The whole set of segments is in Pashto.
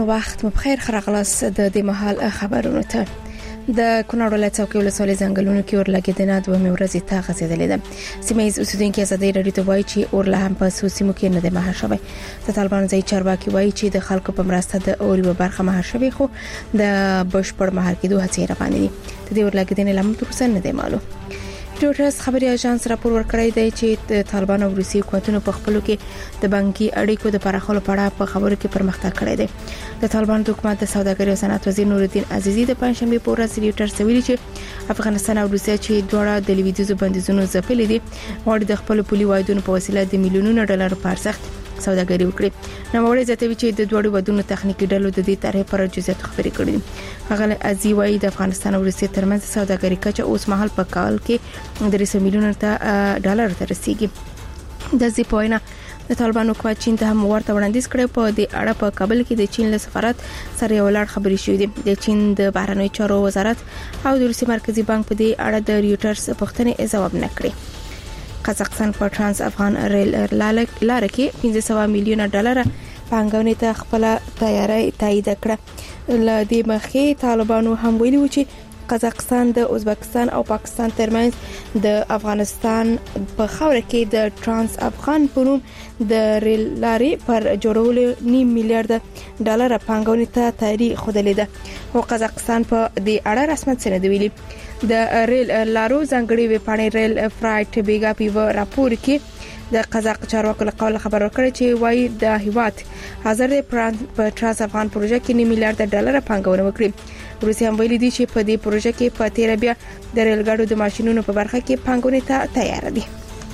وخت مو بخیر خراغلاس د دې محل خبرونه ته د کونړ ولایت څوکۍ ولسوالۍ ځنګلونو کې ورلګیدنه دوه ورځې ته غځېدلې ده. سیمه ییز اوسیدونکو ازادي رادیو ته وایي چې اورله هم په سیمو کې نه ده مهار شوی. د طالبانو ځای چارواکي وایي چې د خلکو په مرسته د اوري برخه مهار شوی، خو د بشپړ مهار کېدو هڅې روانې دي. د دې ورلګیدنې لامل تر اوسه نه دی معلوم. رويټرز خبري اژانس راپور ورکړی دی چې د طالبانو او روسي حکومتونو په خپلو کې د بانکي اړیکو د پراخولو په اړه په خبرو کې پرمختګ کړی دی. د طالبانو د حکومت د سوداګرۍ او صنعت وزیر نورالدین عزیزي د پنځشنبه په ورځ رويټرز ویلي چې افغانستان او روسیا چې دواړه د لویدیځو بندیزونو ځپلې دي، غواړي د خپل پولي واحدونو په وسیله د میلیونونو ډالر په ارزښت سوداګري وکړي. نو وړي زیاتوي چې د دوړو ودونو تخنیکی ډلو د دې طرح پر جزئیات خبرې کړې دي. هغه ازي وايي د افغانستان او روسیې ترمنځ سوداګري کچه اوس مهال په کال کې 300 میلیون ډالر ته رسیدي. د زی پوینه د طالبانو کو چین ته هم ورته وړاندیز کړي. په دې اړه په کابل کې د چین له سفارت سره یو لړ خبرې شوې دي. د چین د بهرنیو چارو وزارت او د روسي مرکزی بانک په دې اړه د رويټرز پوښتنې جواب نه کړی. قزاقستان په ترانس افغان ریل لار کې 500 میلیون ډالر پانګونې ته خپل تیاری تایید کړه. ل دې مخې طالبانو هم ویلي و چې قزاقستان د ازبکستان او پاکستان ترمنځ د افغانستان په خاوره کې د ترانس افغان په نوم د ریل لارې پر جوړولو 9 میلیارډ ډالر پانګونې ته تیاری خوده لیده. او قزاقستان په دې اړه رسمیت څه نه دی ویلي. د ریل لارو ځنګړي ویپاڼې ریل فرایټ بیګا پیو راپور کې د قزاق چارواکو له قوله خبر ورکړی چې وایي د هیواد حاضر په ترانس افغان پروژه کې 9 میلیارډ ډالر پانګونه وکړي. روسیا هم ویلي دي چې په دې پروژه کې په تیر بیا د ریل ګاډو د ماشينونو په برخه کې پانګونه ته تیار دي.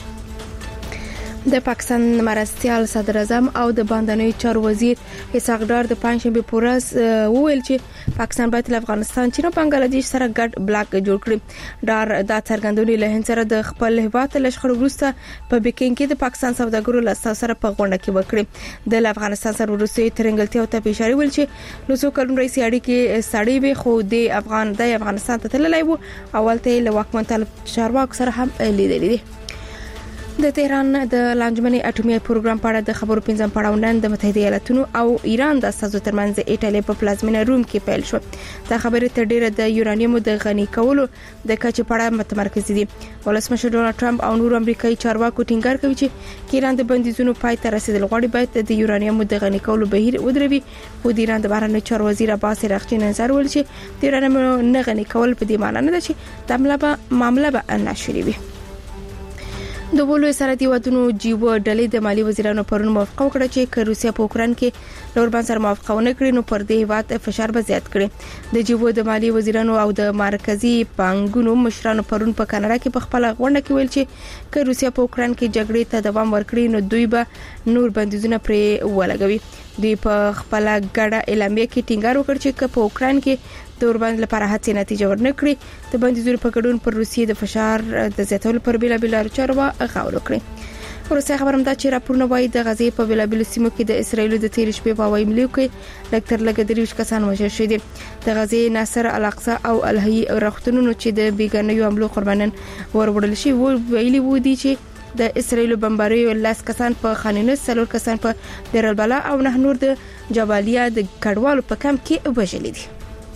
د پاکستان مرستيال صدر اعظم او د باندنیو چارو وزیر اسحاق ډار د پنځشنبه په ورځ وویل چې پاکستان باید له افغانستان، چین او بنگلاديش سره ګډ بلاک جوړ کړي. ډار دا څرګندونې له هند سره د خپل هیواد له شخړو وروسته په بیکینګ کې د پاکستان سوداګرو له سره په غونډه کې وکړي. د افغانستان سره روسي ترنګلتیا ته اشاره ویل چې نو څو کلون رئیس اړیکې سړې به خو د افغانستان ته تللی وو. اول ته له واکمن طالب چارواکو سره هم لیدلې دي. د تهران د لانجمنې اټومي پروګرام په اړه د خبرو پنځم پړاو نن د متحده ایالاتونو او ایران د اساسو ترمنځ ایټالیا په پلازمینه روم کې پیل شو. دا خبره تر ډیره د یورانیم د غني کولو د کچې په اړه متمرکز دي. ولسمشر ډونالد ټرمپ او نور امریکایي چارواکو ټینګار کوي چې ایران د بندیزونو پای ته رسیدل غواړي باید د یورانیم د غني کولو بهیر ودروي. خو د ایران د بهرنیو چارو وزیر عباس راغچی نظر ول چې د یورانیم نه غني کول په دې معنی نه ده چې د معاملې به ناشري وي. د ولوي سرحدي ودونو جیو ډلې د مالی وزیرانو پرون موافقه وکړه چې روسیا په اوکران کې لوربان سره موافقه ونه کړي نو پر دې هیواد فشار به زیات کړي. د جیو د مالی وزیرانو او د مرکزی بانکونو مشرانو پرون په کاناډا کې په خپل غونډه کې ویل چې روسیا په اوکران کې جګړې ته دوام ورکړي نو دوی به نور بندیزونه پرې ولګوي. دوی په خپل ګډه اعلامیه کې ټینګار وکړ چې په اوکران کې د اوربند لپاره هڅې نتیجه ورنکړي. د بندیزونو په ګډون پر روسیې د فشار د زیاتولو پر بیلابیل چارو غور وکړي. ورسره خبرم دا چې راپورونه وایي د غزې په بیلابیل سیمو کې د اسرایل د تیر شپې په هوایي حملو کې لکتر لګدریش کسان وژل شوي دي. د غزې ناصر الاقصی او الهی روغتونونو چې د بیګانیو حملو قربانیان وروړل شي ویلي وو دي چې د اسرایل بمباریو 10 کسان په خانینس، 4 کسان په دیر البلا او 9 نور د جبالیا د کډوالو په کمپ کې وژل دي.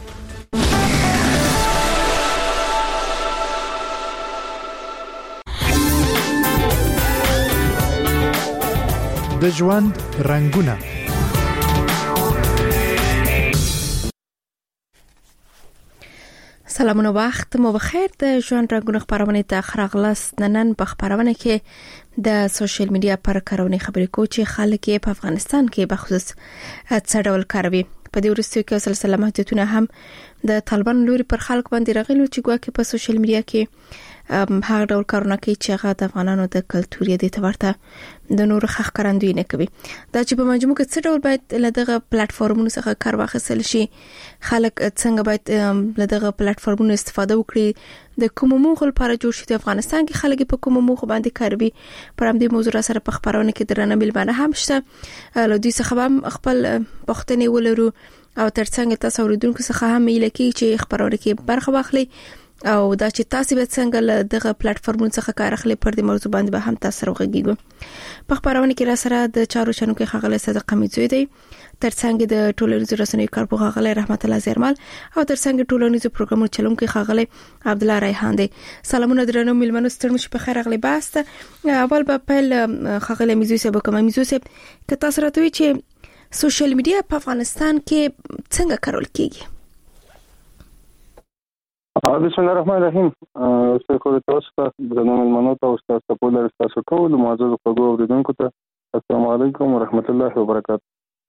د ژوند رنگونه سلامونه وخت مو بخیر. د ژوند رنگونه خبرونه ته خراغلاس نن په خبرونه کې د سوشل میډیا پر کارونه خبرې کو چې خلک په افغانستان کې بخصوص څه ډول کاروي. په دې ورستیو کې سلسله محدودونه هم د طالبان لوري پر خلک باندې راغلي چې ګواکې په سوشل میډیا کې هغه ډول کارونه کوي چې هغه د افغانانو د کلتوري د تورته د نور حق کارندوی نه کوي. دا چې په مجموع کې څه ډول باید له دغه پلیټ فارمونو څخه کار واخیستل شي، خلک څنګه باید له دغه پلیټ فارمونو استفاده وکړي، د کوم موخه لپاره جوړ شي، د افغانستان کې خلک په کوم موخه باندې کاروي. پر همدې موضوع سره په خبرونه کې درنه ملمنه هم شته. له دې څخه هم خپل پښتنې ولرو او ترڅنګ تاسو اوریدونکو څخه هم ایله کې چې خبرونه کې برخه واخلي او دا چې تاسو به څنګه دغه پلیټ فارمونو څخه کار اخلي پر دې موضوع باندې به هم تاسو راغږیږو. په خبرونه کې را سره د چارو شنو کې خغله صدق قمیزوی دی، ترڅنګ د ټولنیزو رسنیو کارپو خغله رحمت الله زیرمل او ترڅنګ ټولنیزو پروګرامونو چلونکو خغله عبد الله ریحان دی. سلامونه درنو ملمنو ستړي مش په خیر اغلی باست. اول به پل خغله میزوی سبا کوم میزوی سب که تاسو راته چې سوشل میډیا په افغانستان کې څنګه کارول کیږي؟ بسم الله الرحمن الرحیم. شکر تاسو ته د ملمنو ته تاسو په لاره تاسو ټول معزز خبرو اوریدونکو ته السلام علیکم ورحمت الله وبرکاته.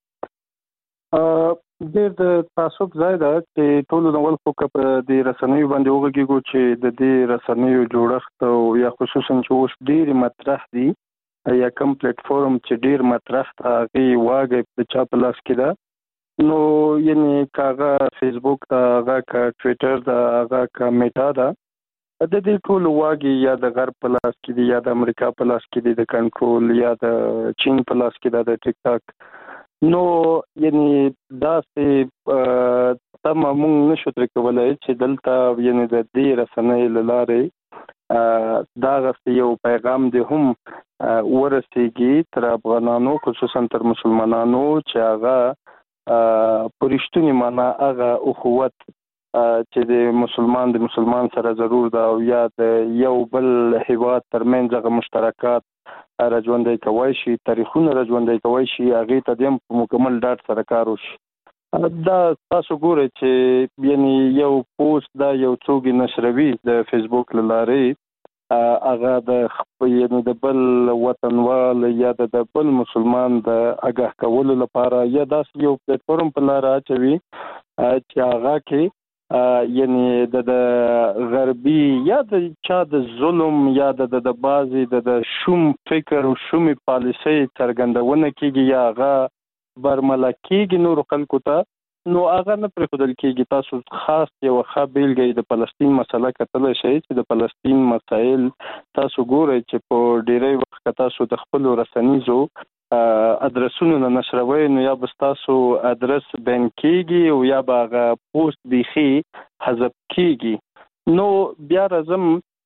د تعصب ځای ده چې ټول نوول فوکس په دې رسنیو باندې وګورئ چې د دې رسنیو جوړښت او یا خصوصا چې اوس ډیر مطرح دي یا کوم پلیټ فارم چې ډیر مطرح هغه واګي په چا په لاس کې ده، نو یعنی کاغه فیسبوک دا هغه کا ټوئیټر دا هغه کا میټا دا د دې ټول واګي یا د غرب په لاس کې دي یا د امریکا په لاس کې دي، د کنټرول یا د چین په لاس کې ده، د ټیک ټاک. نو یعنی دا سه تمام نشو تر کولای چې دلته یعنی د دې رسنۍ لاره دا غوښتي یو پیغام دی هم ورسیږي تر افغانانو خصوصا تر مسلمانانو چې هغه پرشتونی معنا هغه اخوت چې د مسلمان سره ضرور دا او یا د یو بل هیواد ترمنځ هغه مشترکات راځوندې کوي شي، تاریخونه راځوندې کوي شي، هغه ته د مکمل ډاټ سره کار وشي. دا تاسو ګورئ چې یعنی یو پوسټ دا یو څوک نشروي د فیسبوک لاره هغه د یعنی د بل وطنوال یا د بل مسلمان د آگاه کولو لپاره یا داس یو پلیټ فارم په لاره اچوي چې هغه کې یعنی د غربي یا د چا د ظلم یا د بازي د شوم فکر او شومي پالیسي څرګندونه کیږي یا هغه برملا کیږي نور خلکو ته، نو هغه نه پرېښودل کیږي. تاسو خاص یو بیلګه د فلسطین مسله کتل شي چې د فلسطین مسایل تاسو ګورئ چې په ډیری وخت تاسو د خپل رسنیزو ادرسونو نه نشروي، نو یا بس تاسو ادرس بین کیږي او یا باغه پوسټ بيخي حذف کیږي. نو بیا راځم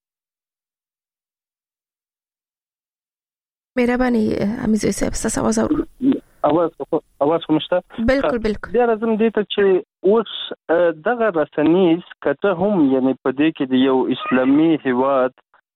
مهرباني امیز صاحب تاسو اواز کومشته؟ بالکل بیا راځم دې ته چې اوس دغه رسنیز کته هم یعنی په دې کې د یو اسلامي هیواد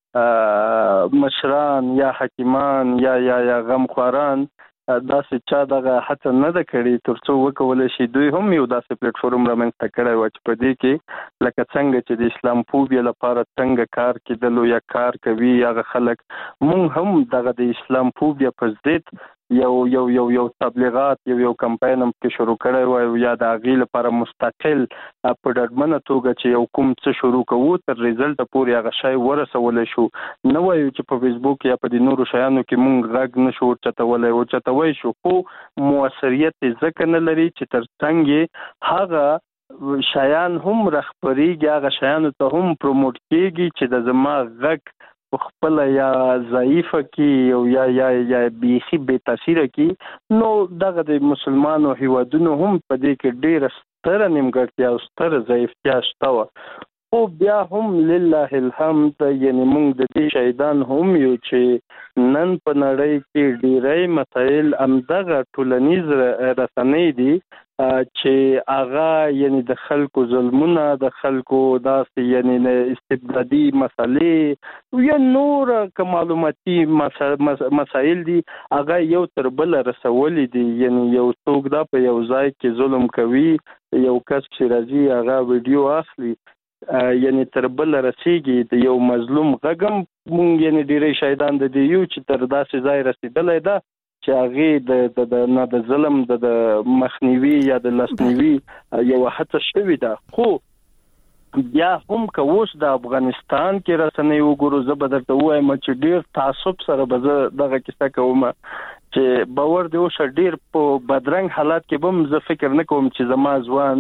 مشران یا حکیمان یا غمخواران داسې چا دغه حتی نه ده کړې ترڅو وکولای شي دوی هم یو داسې پلیټ فارم رامنځته کړی و چې په دې کې لکه څنګه چې د اسلام فوبیا لپاره څنګه کار کېدلو یا کار کوي هغه خلک، مونږ هم دغه د اسلام فوبیا په ضد یو تبلیغات یو کمپاین هم کې شروع کړی و یا د هغې لپاره مستقل په ډاډمنه توګه چې یو کوم څه شروع کوو تر ریزلټ پورې هغه شی ورسولی شو. نه وایو چې په فیسبوک یا په د نورو شیانو کې مونږ غږ نشو ورچتولی شو، خو موثریت ځکه نه لري چې تر څنګ هغه شیان هم رخبرېږي، هغه شیانو ته هم پروموټ کېږي چې د زما غږ خپل یا ضعیفه کی او یا بیخي بے تاثیره کی. نو دغه د مسلمانانو هیوادونو هم په دې کې ډېر ستره نیمګړتیا او ستره ضعیفتیا شته، او بیا هم لله الحمد یعنی موږ د دې شهیدان هم یو چې نن په نړۍ کې ډېری مسایل همدغه ټولنیز رسنۍ دي چې هغه یعنی د خلکو ظلمونه، د خلکو داسې یعنی استبدادي مسالې یا نور معلوماتي مسایل دي هغه یو تر بل رسولي دي. یعنی یو څوک دا په یو ځای کې ظلم کوي، یو کس چې راځي هغه ویډیو اخلي یعنی تر بل رسیږي د یو مظلوم غږم مونږ یعنی ډېری شهیدان د دې یو چې تر داسې ځای رسیدلی ده چې هغه د ظلم د مخنیوي یا د لاسنیوي یو هڅه شوې ده. خو بیا هم که اوس د افغانستان کې رسنۍ وګورو، زه به درته ووایم چې ډېر تعصب سره به زه دغه کیسه کوم چې باور دی اوس ډېر په بدرنګ حالات کې به زه فکر نه کوم چې زما ځوان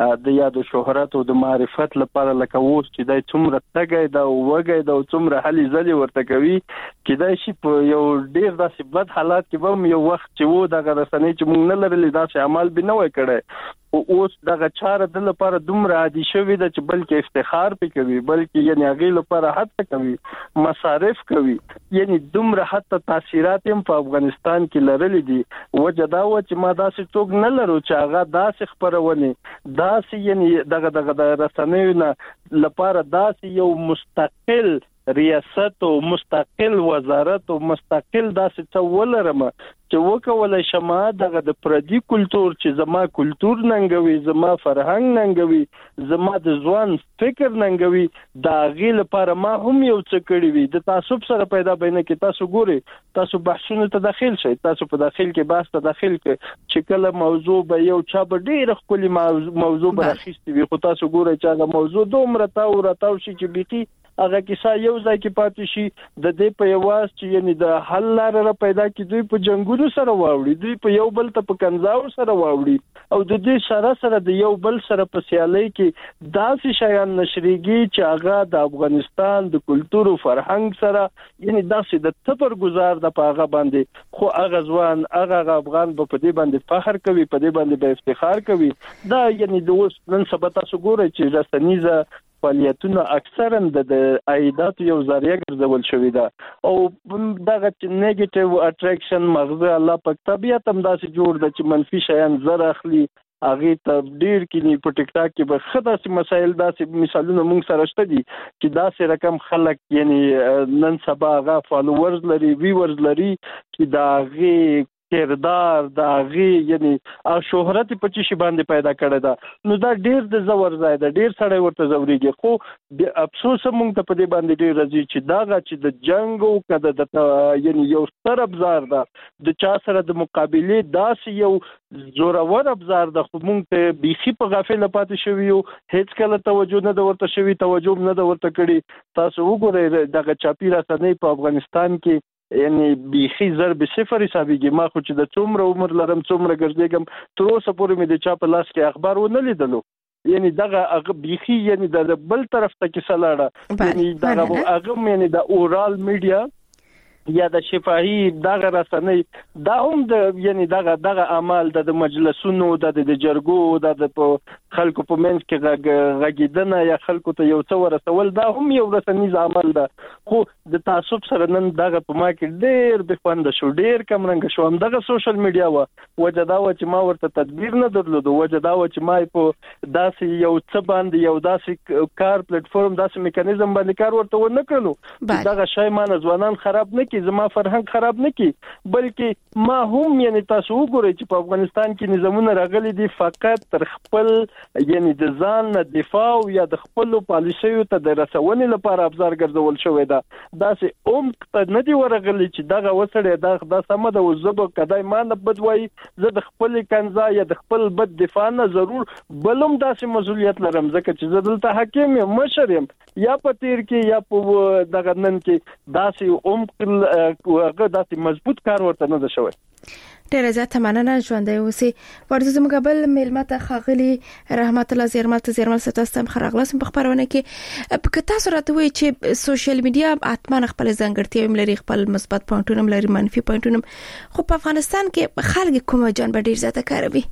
د یاد شهرت او د معرفت لپاره لکه اوس چې د څومره تګي دا وګي دا څومره حالي ځلې ورته کوي چې دا شي په یو ډیر داسې بد حالات کې به یو وخت چې وو دغه رسنۍ چې موږ نه لرلې داسې عمل به نه وای کړی او اوس دغه چاره د لپاره دومره عادي شوی د چې بلکې افتخار پې کوي بلکې یعنی هغه لپاره حتی کوي مصارف کوي یعنی دومره حتی تاثیرات هم په افغانستان کې لرلې دي وجه دا و چې ما داسې څوک نه لرو چې هغه داسې خبرونه داسې یعنی دغه د رسنیو نه لپاره داسې یو مستقل ریاست او مستقل وزارت او مستقل داسې څه ولرم چې وکولای شم دغه د پردي کلچر چې زما کلچر ننګوي زما فرهنګ ننګوي زما د ځوان فکر ننګوي دا غي لپاره ما هم یو څه کړی وي د تعصب سره پیدا بینه کې تاسو ګوري تاسو بحثونه ته داخل شئ تاسو په داخل کې بحث ته داخل کې چې کله موضوع به یو چا به ډیر خپل موضوع به راخستي وي خو تاسو ګورئ چې هغه موضوع دومره تاو شي چې بيتي هغه کیسه یو ځای کې پاتې شي د دې په یواز چې یعنی د حل لاره پیدا کی دوی په جنگونو سره واوړي دوی په یو بل ته په کنځاو سره واوړي او د دې سره د یو بل سره په سیالي کې داسې شیان نشریږي چې هغه د افغانستان د کلچر او فرهنګ سره یعنی داسې د تبر گزار د پاغه باندې خو هغه ځوان هغه افغان په دې باندې فخر کوي په دې باندې به افتخار کوي دا یعنی د اوس نن سبا تاسو ګورئ چې رسنیزه فعالیتونه اکثرا د عایدات یو ذریعہ ګرځول شوی دا او دغه نیگیټیو اټریکشن مغزه الله په طبيعت هم داسې جوړ د چې منفي شیان زر اخلي هغه ته ډیر کې په ټیک ټاک کې به خداسي مسایل داسې مثالونه موږ سره شته دي چې داسې رقم خلک یعنی نن سبا هغه فالوورز لري ویورز لري چې دا هغه کردار دا غي یعنی شهرت په چی شي باندې پیدا کړی دا نو دا ډیر د زور ځای دا ډیر سړی ورته زوريږي خو افسوس مونږ ته په دې باندې ډیر راځي چې دا چې د جنگ او کده د یعنی یو ستر ابزار دا د چا سره د مقابله داس یو زورور ابزار د مونږ ته بيخي په غافل پاتې شوی یو هیڅ کله توجه نه ورته شوی توجه نه ورته کړی تاسو وګورئ دغه چاپی رسنۍ په افغانستان کې یعنی بيخي ضرب صفر حسابيږي ما خو چې د څومره عمر لرم څومره ګرځېږم تر اوسه پورې مې د چا په لاس کې اخبار ونه لیدلو یعنی دغه بيخي یعنی د بل طرف ته کې سلاړه یعنی دغه هغه یعنی د اورال میډیا یا د شفاهي دغه رسنۍ دا هم د یعنی دغه اعمال د مجلسونو د جرګو د خلکو په منځ کې غږیدنه یا خلکو ته یو څه ورسول دا هم یو رسنیز عمل ده خو د تعصب سره نن دغه په ما کې ډېر بخوند شو ډېر کم رنګ شو هم دغه سوشل میډیا وجه دا و چې ما ورته تدبیر نه درلود وجه دا و چې ما په داسې یو څه باندې یو داسې کار پلیټ فارم داسې میکانیزم باندې کار ورته ونه کړلو دغه شای ما ځوانان خراب نه کی زما فرهنګ خراب نه کی بلکې ما هم یعنی تاسو وګورئ چې په افغانستان کې نظامونه راغلي دي فقط تر خپل یعنی د ځان دفاع یا د خپل پالیسیو ته د رسونې لپاره ابزار ګرځول شوی دا داسې ته نه دی ورغلي چې دغه وسړی دا سم د وزب کدای ما نه بدوي زه د خپل کنزا یا د خپل بد دفاع نه ضرور بلوم داسې مسؤلیت لرم ځکه چې زه دلته حاکم یم مشر یم یا په تیر کې یا په دغه نن کې داسې هغه داسې مضبوط کار ورته نه شوی ډیره زیاته مننه ژوندۍ اوسئ ورته زموږ بل ملمت خاغلی رحمت الله زیرمل ستاسو خراغلاسم په خبرونه کې په تاسو راته وایي چې سوشل میډیا اتمن خپل ځانګړتیاوې لري خپل مثبت پوینټونه لري منفي پوینټونه خو په افغانستان کې خلک کومه جانب ډیر زیاته کاروي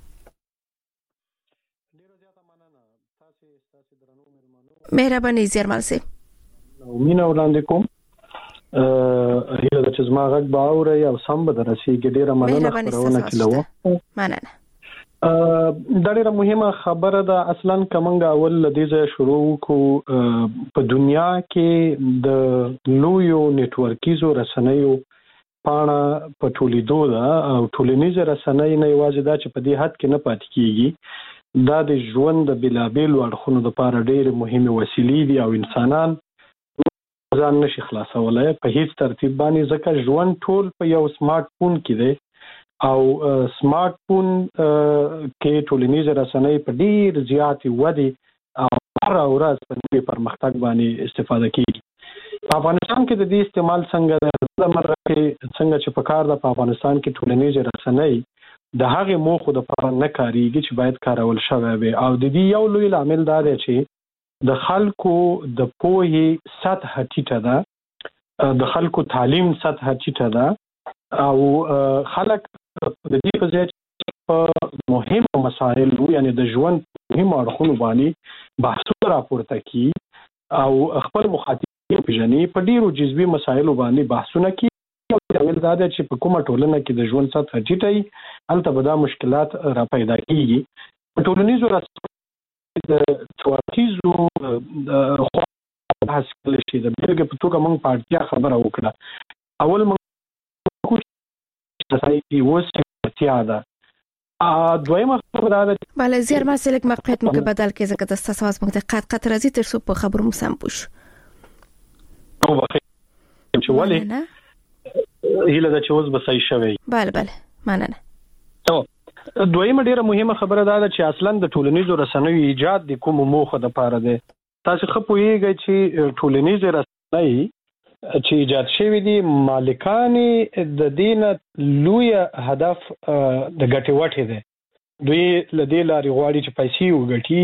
مهرباني زیرمل سي مینا وړاندې کوم هیله د چې زما غږ به اوري او سم به درسیږي ډیره مننه خبرونه کلو مننه دا ډیره مهمه خبره ده اصلا کومه اول د دې شروع کو په دنیا کې د لویو نتورکیزو رسنیو پاڼه په ټولیدو ده او ټولنیزه رسنۍ نه یوازې دا چې په دې حد کې نه پاتې کیږي دا د ژوند د بلابل اړخونو لپاره ډیره مهمه وسیلې دي او انسانان ځان نشي خلاصولای په هیڅ ترتیب باندې ځکه ژوند ټول په یو سمارټ فون کې دی او سمارټ فون کې ټولنیزه رسنۍ په ډیر زیاتې ودی او هر ورځ په پرمختګ باندې استفاده کیږي په افغانستان کې د دې استعمال څنګه د مرکه څنګه چې په کار د افغانستان کې ټولنیزه رسنۍ د هغه موخو د لپاره نه کاریږي چې باید کارول شوی وي. او د دې یو لوی عامل دا دی چې د خلکو د پوهې سطح ټیټه ده، د خلکو تعلیم سطح ټیټه ده، او خلک د دې په ځای په مهمو مسایلو یعنی د ژوند مهمو اړخونو باندې بحثونه راپورته کوي او خپل مخاطبین پیژني، په ډیرو جزوي مسایلو باندې بحثونه کوي. او دا ویل دا چې په کومه ټولنه کې د ژوند سطح ټیټه وي هلته به دا مشکلات را پیدا کیږي. په ټولنیزو رسنیو د ټولنیزو بحث کول شي د بیلګې په توګه موږ په اړتیا خبره وکړه. اول موږ رسایي کې اوس اړتیا ده. دویمه خبره ده بله زیار ما سلک موقعیت مو که بدل که زکه دسته سواز مو که قط راځي تر څو په خبرو مو سم پوش او بخیر چې ولی هیله ده چې اوس به صحیح شوی. بله مننه. دویمه ډیره مهمه خبره ده چې اصلا د ټولنیزو رسنیو ایجاد د کوم موخه د پاره ده. تاسو خو پوهیږئ چې ټولنیزې رسنۍ چې ایجاد شوی دي مالکان د دین لوی هدف د ګټې وټه ده. دوی لدې لاري غواړي چې پیسې وګټي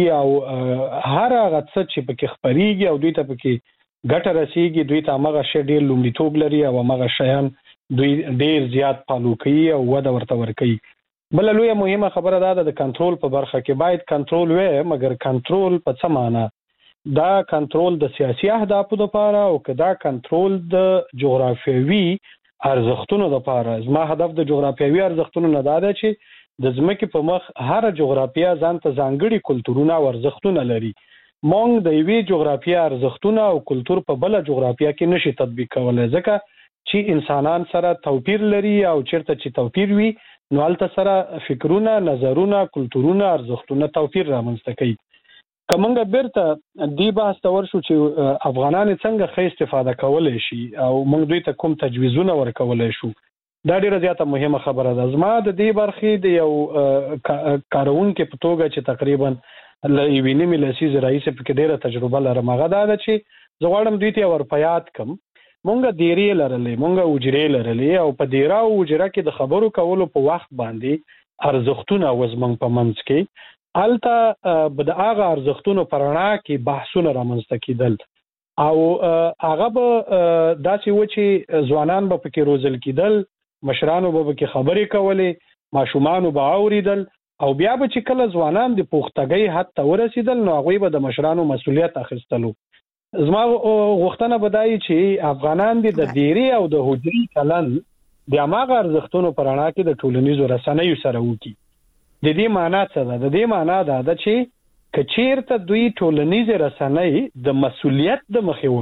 او هر هغه څه چې پکې خبريږي او دوی ته پکې ګټه رسیږي دوی ته هغه شی ډیر لومړیتوب لري او هغه شیان دوی ډیر زیات پالو کوي او وده ورته ورکوي. بل لوی مهمه خبره ده د کنټرول په برخه کې باید کنټرول وي، مګر کنټرول په څه معنی؟ دا کنټرول د سیاسي اهدافو لپاره او کدا کنټرول د جغرافیوي ارزښتونو لپاره. زما هدف د جغرافیوي ارزښتونو نه ده چې د ځمکې په مخ هر جغرافیه ځان ته ځانګړي کلتورونه او ارزښتونه لري. مونږ د یوې جغرافیه ارزښتونه او کلتور په بل جغرافیه کې نشي تطبیق کولای ځکه چې انسانان سره توپیر لري او چیرته چې توپیر وي نو هلته سره فکرونه، نظرونه، کلتورونه، ارزښتونه توپیر رامنځته کوي. که موږ بیرته دې بحث ته ورشو چې افغانان څنګه ښه استفاده کولی شي او موږ دوی ته کوم تجویزونه ورکولی شو، دا ډیره زیاته مهمه خبره ده. زما د دې برخې د یو کارونکي په توګه چې تقریبا له یوې نیمې لسیزې راهیسې پکې ډیره تجربه لرم، هغه دا ده چې زه غواړم دوی ته ورپیاد کم. مونږه دیرې لرلې، مونږه اوجرې لرلې او په دیره او اوجره کې د خبرو کولو په وخت باندې ارزښتونه وزمنګ په منځ کې الته به د هغه ارزښتونو په رڼا کې بحثونه رامنځته کېدل او هغه به داسې و چې ځوانان به پکې روزل کېدل، مشرانو به پکې خبرې کولې، ماشومانو به اورېدل او بیا به چې کله ځوانان د پوښتګۍ حد ته ورسېدل نو هغوی به د مشرانو مسؤلیت اخیستلو. زما غوښتنه به دا وي چې افغانان د دیرې او د حجرې چلن د هماغه ارزښتونو په رڼا کې د ټولنیزو رسنیو سره وکړي. د دې معنا څه ده؟ د دې معنا دا ده چې که چیرته دوی ټولنیزې رسنۍ د مسؤلیت د مخې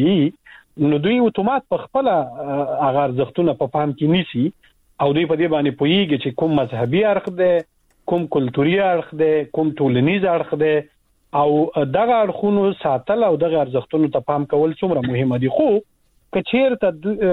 وکاروي نو دوی اتومات په خپله هغه ارزښتونه په پام کې نیسي او دوی په دې باندې پوهیږي چې کوم مذهبي اړخ دی، کوم کلتوري اړخ دی، کوم ټولنیز اړخ دی او دغه اړخونو ساتل او دغه ارزښتونو ته پام کول څومره مهمه دي. خو که چیرته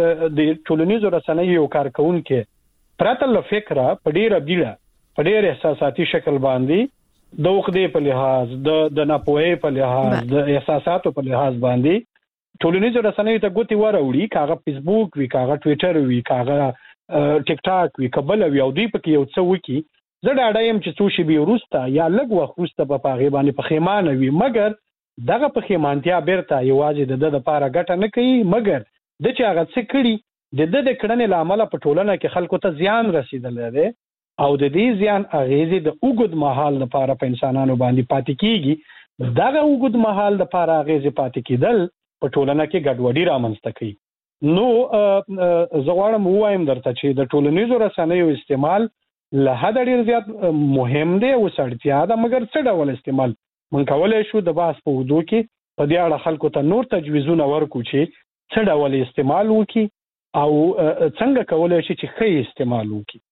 د ټولنیزو رسنیو یو کارکوونکی پرته له فکره په ډیره بیړه په ډیر احساساتي شکل باندې د عقدې په لحاظ د ناپوهۍ په لحاظ د احساساتو په لحاظ باندې ټولنیزو رسنیو ته ګوتې وراوړي، که هغه فیسبوک وي، که هغه ټویټر وي، که هغه ټیک ټاک وي، که بل وي او دوی پکې یو څه وکړي، زه ډاډه یم چې څو شېبې وروسته یا لږ وخت وروسته به په هغې باندې پښیمانه وي، مګر دغه پښیمانتیا بیرته یوازې د ده دپاره ګټه نه کوي، مګر ده چې هغه څه کړي د ده د کړنې له امله په ټولنه کې خلکو ته زیان رسېدلی دی او د دې زیان اغېزې د اوږد مهال لپاره په انسانانو باندې پاتې کېږي. دغه اوږد مهال لپاره اغېزې پاتې کېدل په ټولنه کې ګډوډي رامنځته کوي. نو زه غواړم ووایم درته چې د ټولنیزو رسنیو استعمال له حده ډېر زیات مهم دی، اوس اړتیا ده، مګر څه ډول استعمال موږ کولی شو د بحث په اوږدو کې په دې اړه خلکو ته نور تجویزونه ورکړو چې څه ډول استعمال وکړي او څنګه کولی شي چې ښه استعمال وکړي.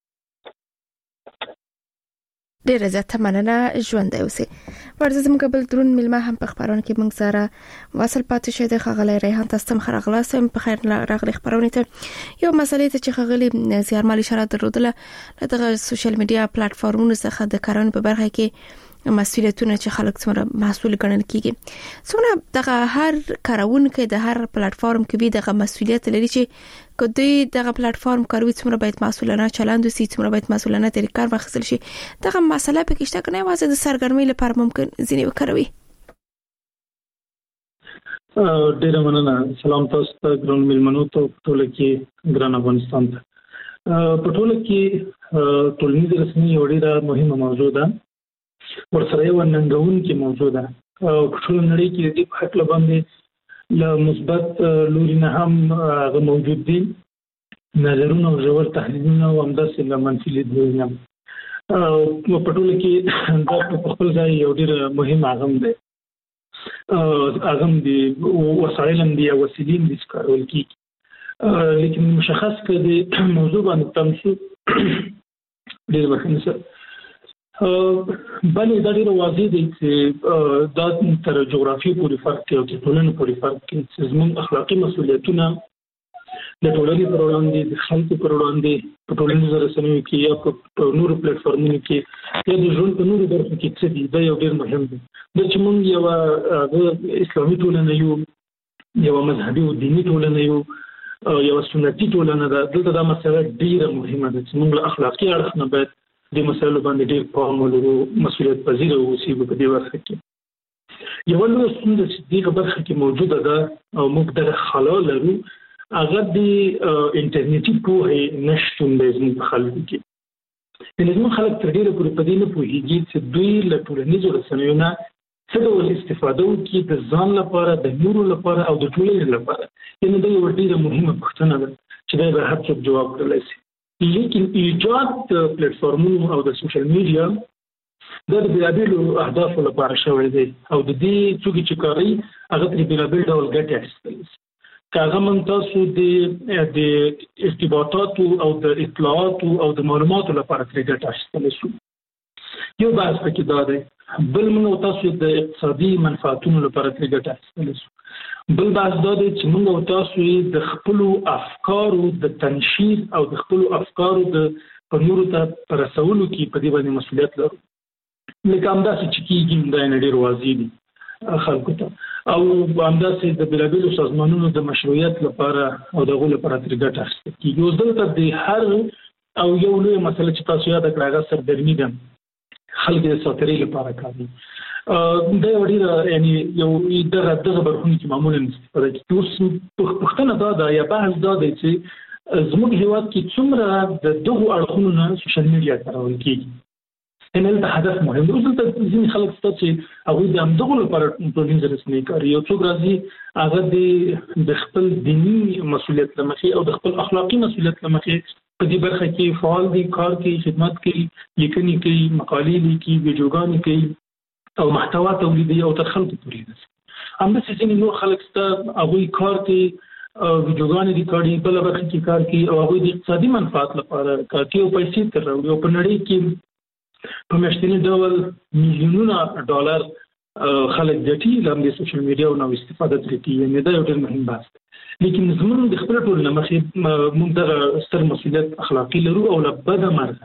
ډیره زیاته مننه، ژوندی اوسئ. ورته زموږ بل درون میلمه هم په خبرونه کې موږ سره واصل پاتې شوی دی. ښاغلی ریحان تاسو ته ښه راغلاست، په خیر راغلی خپرونې ته. یو مسلې ته چې ښاغلي زیارمل اشاره درلودله له دغه سوشل میډیا پلیټفارمونو څخه د کارونې په برخه کې مسؤلیتونه چې خلک څومره مسؤل ګڼل کیږي څومره دغه هر کارونکو د هر پلیټ فارم کې به دغه مسؤلیت لري چې کدی دغه پلیټ فارم کاروي څومره باید مسؤلانه چلند وسی څومره باید مسؤلانه طریقې واخیستل شي دغه مسله په کې شته کنه واسه د سرګرمۍ لپاره ممکن ځینې وکړوي. ډیر مننه. سلام تاسو ته ګران ملمنو ته ټول کې ګران افغانستان ته په ټول کې ټولنیز رسمي یو ډیره مهمه موضوع ده ورسره یو ننګونکې موضوع ده په ټول نړۍ کې د حق لباندې له مثبت لوري نه هم هغه موجود دي نظرونه او ژور تحلیلونه او همداسې له منفي لیدلوري نه په ټول کې دا په خپل ځای یو ډیر مهم اغم دی اغم دي وسایل دي او وسیلې دي چې کارول کیږي لیکن مشخص کړي موضوع باندې تمشي ډیر وخت بلې دا ډیر واضح دي چې دا تر جغرافي پورې فرق کوي او ټولنې پورې فرق کوي چې زموږ اخلاقي مسؤلیتونه د ټولنې پر وړاندې د خلکو پر وړاندې په ټولنیزو رسنیو کې یا په نورو پلیټ فارمونو کې یا د ژوند په نورو برخو کې څه دي دا یو ډیر مهم دی دا چې موږ یو اسلامي ټولنه یو مذهبي او دیني ټولنه یو سنتي ټولنه ده دلته دا مسله ډیره مهمه ده چې موږ له اخلاقي اړخ نه باید د مسایلو باندې ډیر پام ولرو مسؤلیت پذیر اوسو په دې برخه کې یو لوی ستونزه چې دغه برخه کې موجوده ده او موږ د خلا لرو هغه د انټرنیټي پوهې نشټون د زموږ خلکو کې زموږ خلک تر ډیره پورې په دې نه پوهېږي چې دوی له ټولنیزو رسنیو نه څه ډول استفاده وکړي د ځان لپاره د نورو لپاره او د ټولنې لپاره یعنې دا یو ډیره مهمه پوښتنه ده چې دا به هر څوک جواب کړلی شي لیکن ایجاد د پلیټ فارمونو او د سوشل میډیا دا د بېلابېلو اهدافو لپاره شوی دی او د دې څوک چې کاروي هغه ترې بېلابېل ډول ګټې اخیستلی شي که هغه موږ تاسو د ارتباطاتو او د اطلاعاتو او د معلوماتو لپاره ترې ګټه اخیستلی شو یو بحث پکې دا دی بل موږ تاسو د اقتصادي منفعتونو لپاره ترې ګټه اخیستلی شو بل بحث دا دی چې موږ تاسو د خپلو افکارو د تنشیر او د خپلو افکارو د په نورو ته په رسولو کې په دې باندې مسؤلیت لرو لکه همداسې چې کېږي دا یې ډېر واضح دي خلکو ته او همداسې د بېلابېلو سازمانونو د مشروعیت لپاره او د هغو لپاره ترې ګټه اخیستل کېږي اوس دلته د هر او یو لویه مسله چې تاسو یاده کړه هغه سرګرمي ده خلک د ساترۍ لپاره کاروي دا یو ډېره یعنې یو دغه برخونو کې معمولا استفاده کېږي اوس پوښتنه دا ده یا بحث دا دی چې زموږ هېواد کې څومره د دغو اړخونو نه سوشل میډیا کارول کېږي یعنې دلته هدف مهم دی اوس دلته ځینې خلک شته چې هغوی د همدغو لپاره ټولنیز رسنۍ کاروي یو څوک راځي هغه د خپل دیني مسؤلیت له مخې او د خپل اخلاقي مسؤلیت له مخې په دې برخه کې فعال دي کار کوي خدمت کوي لیکنې کوي مقالې لیکي ویډیوګانې کوي او محتوا تولیدوي او تر خلکو پورې رسوي همداسې ځینې نور خلک شته هغوی کار کوي ویډیوګانې دي کاروي بله برخه کې کار کوي او هغوی د اقتصادي منفعت لپاره کار کوي او پیسې ترې راوړي او په نړۍ کې په میاشتني ډول میلیونونه ډالر خلک ګټي له همدې سوشل میډیا نه استفاده ترې کوي یعنې دا یو ډېر مهم بحث دی لیکن زموږ د خپله ټولنه مخې موږ دغه ستر مسؤلیت اخلاقي لرو او له بده مرغه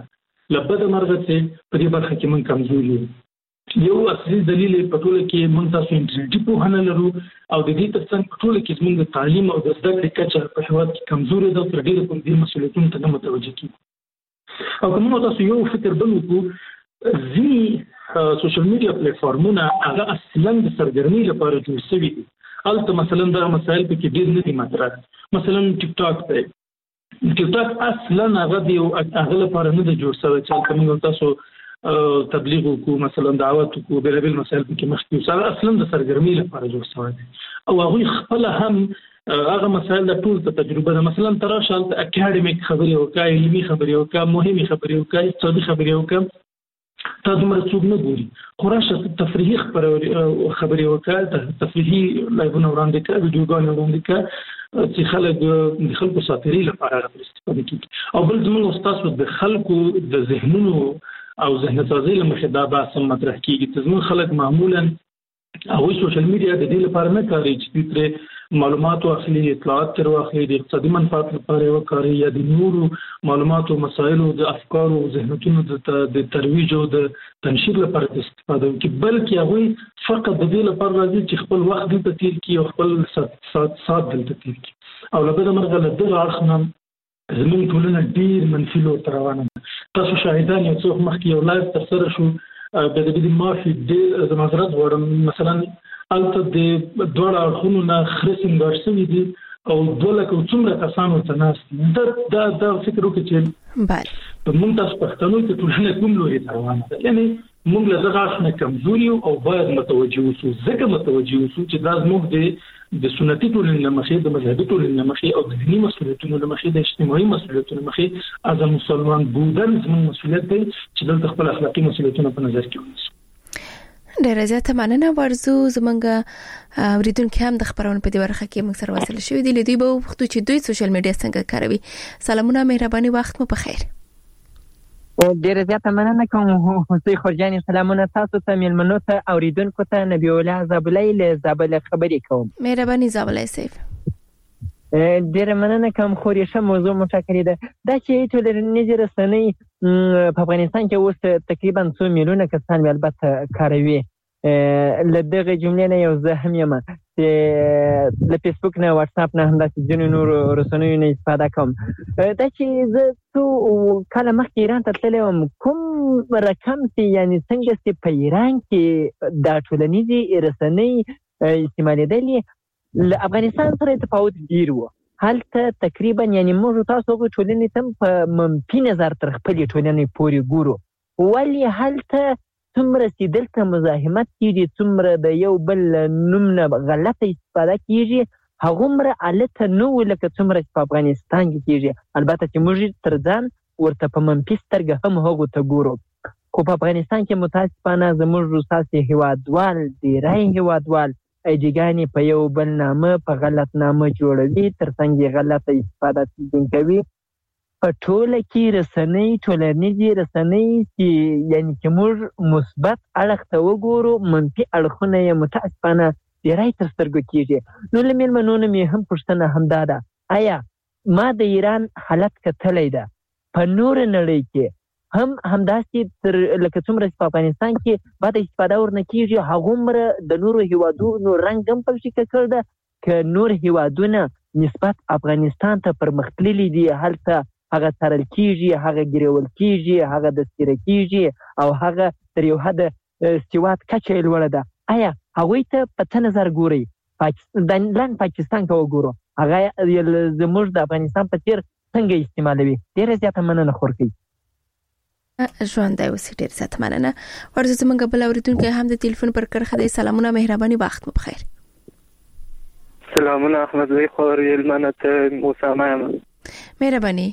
چې په دې برخه کې موږ کمزوري یو یو اصلي دلیل په ټوله کې موږ تاسو انټرنیټي پوهنه لرو او د دې تر څنګ په ټوله کې زموږ د تعلیم او د زده کړې کچه په هېواد کې کمزورې ده تر ډېره پورې دې مسؤلیتونو ته نه متوجه کېږو او که موږ تاسو یو فکر بل وکړو ځینې سوشل میډیا پلیټ فارمونه هغه اصلا د سرګرمۍ لپاره جوړ شوي دي هلته مثلا دا مسایل پکې ډېر نه دي مطرح مثلا ټیک ټاک دی ټیک ټاک اصلا هغه د یو هغه لپاره نه دی جوړ شوی چې هلته موږ تاسو تبلیغ وکړو مثلا دعوت وکړو بېلابېل مسایل پکې مخکې اوس هغه اصلا د سرګرمۍ لپاره جوړ شوی دی او هغوی خپله هم هغه مسایل د ټول ته تجربه ده مثلا ته راشه هلته اکاډمیک خبرې وکړه علمي خبرې وکړه مهمې خبرې وکړه اقتصادي خبرې وکړه تا دومره څوک نه ګوري خو راشه تفریحي خبرې وکړه تفریحي لایوونه وړاندې کړه ویډیوګانې وړاندې کړه چې خلک د خلکو ساترۍ لپاره هغه استفاده کېږي او بل زموږ ستاسو د خلکو د ذهنونو او ذهن سازۍ له مخې دا بحث هم مطرح کېږي چې زموږ خلک معمولا هغوی سوشل میډیا د دې لپاره نه کاروي چې دوی ترې معلومات واخلي، اطلاعات تر واخلي، د اقتصادي منفعت لپاره وکړي یا د نورو معلوماتو مسایلو د افکارو ذهنیتونو د ترویج او د تنشیر لپاره استفاده وکړي، بلکې هغه فقط د دې لپاره راځي چې خپل وخت دلته تیر کړي او خپل ساعت دلته تیر کړي. او له بده مرغه له دغه اړخ نه زموږ ټولنه ډېر منفي لور ته روانه ده. تاسو شاهدان یو څوک مخکې یو لایف ترسره شو به د دې معافي ډېر د معذرت غواړم، مثلا البته د دوړ اړخونو نه خره سنګار شوي دي او 2 لکه څومره کسان ورته ناست دي. دا فکر وکړئ چې په موږ تاسو پښتنو کې ټولنه کوم لوري ته روانه ده. یعنی موږ له دغه اړخ نه کمزوري او باید متوجه اوسو، ځکه متوجه اوسو چې دا زموږ د سنتي ټولنې له مخې، د مذهبي ټولنې له مخې او د دیني مسؤلیتونو له مخې، د اجتماعي مسؤلیتونو له مخې از مسلمان بودن زموږ مسؤلیت دی چې دلته خپل اخلاقي مسؤلیتونه په نظر کې ونیسو. ډیره زیاته مننه. ورزو زمونږ اوریدونکو هم د خبرونو په دې برخه کې موږ سره وصل شوي دي. لدی به وختو چې دوی سوشل میډیا څنګه کاروي. سلامونه، مهرباني، وخت مو په خیر. ډیره زیاته مننه کوم حسین خورجان. سلامونه تاسو ته، مېلمنو ته، اوریدونکو ته. نبی الله زابلای له زابل خبرې کوم. مهرباني زابلای سیف. ډیره مننه کوم. خوريشه موضوع مشکل ده دا چې ټولنیزې رسنۍ په افغانستان کې اوس تقریبا 2 میلیونه کسان البته کاروي. لدغه جملې نه یو زه هم یم چې له فیسبوک نه، واتس اپ نه، همداسې ځینو نورو رسنیو نه استفاده کوم. دا چې زه څو کاله مخکې ایران ته تللی وم، کوم رقم چې یعنی څنګه چې په ایران کې دا ټولنیزې رسنۍ استعمالېدلې له افغانستان سره تفاوت ډیر و. هلته تقریبا یعنی موږ تاسو غو ټولنې تم په منفي نظر تر خپلې ټولنې پورې ګورو، ولی هلته څومره چې دلته مزاحمت کېږي، څومره د یو بل نوم نه غلطه استفاده کېږي، هغومره هلته نه و لکه څومره چې په افغانستان کې کېږي. البته چې موږ تر ځان ورته په منفي سترګه هم هغو ته ګورو، خو په افغانستان کې متاسفانه زموږ ستاسې هیوادوال، ډېری هیوادوال ایډیګانې په یو بل نامه، په غلط نامه جوړوي، تر څنګ یې غلطه استفاده کوي. په ټوله کې رسنۍ، ټولنیزې رسنۍ چې یعنی چې موږ مثبت اړخ ته وګورو، منفي اړخونه یې متاسفانه ډېری تر سترګو کېږي. نو له مېلمنو نه مې هم پوښتنه همدا ده، آیا ما د ایران حالت کتلی ده؟ په نوره نړۍ کې هم همداسې لکه څومره چې په افغانستان کې بعد استفاده ورنه کېږي، هغومره د نورو هیوادونو رنګ هم پکې ککړ ده که نور هیوادونه نسبت افغانستان ته پرمختللي دي. هلته هغه څارل کېږي، هغه ګریول کېږي، هغه دستګیره کېږي او هغه تر یو حده سواد کچه یې لوړه ده. آیا هغوی ته په څه نظر ګورئ؟ لنډ پاکستان که وګورو، هغه زموږ د افغانستان په څېر څنګه استعمالوي؟ ډېره زیاته مننه خورکۍ. ژوندی اوسې، ډېر زیاته مننه. ورزو زمونږ بل اوریدونکی هم د تلیفون پر کرښه دی. سلامونه، مهرباني، وخت مو په خیر. سلامونه احمد وی خور یلمنه ته موسامه یم. مهرباني.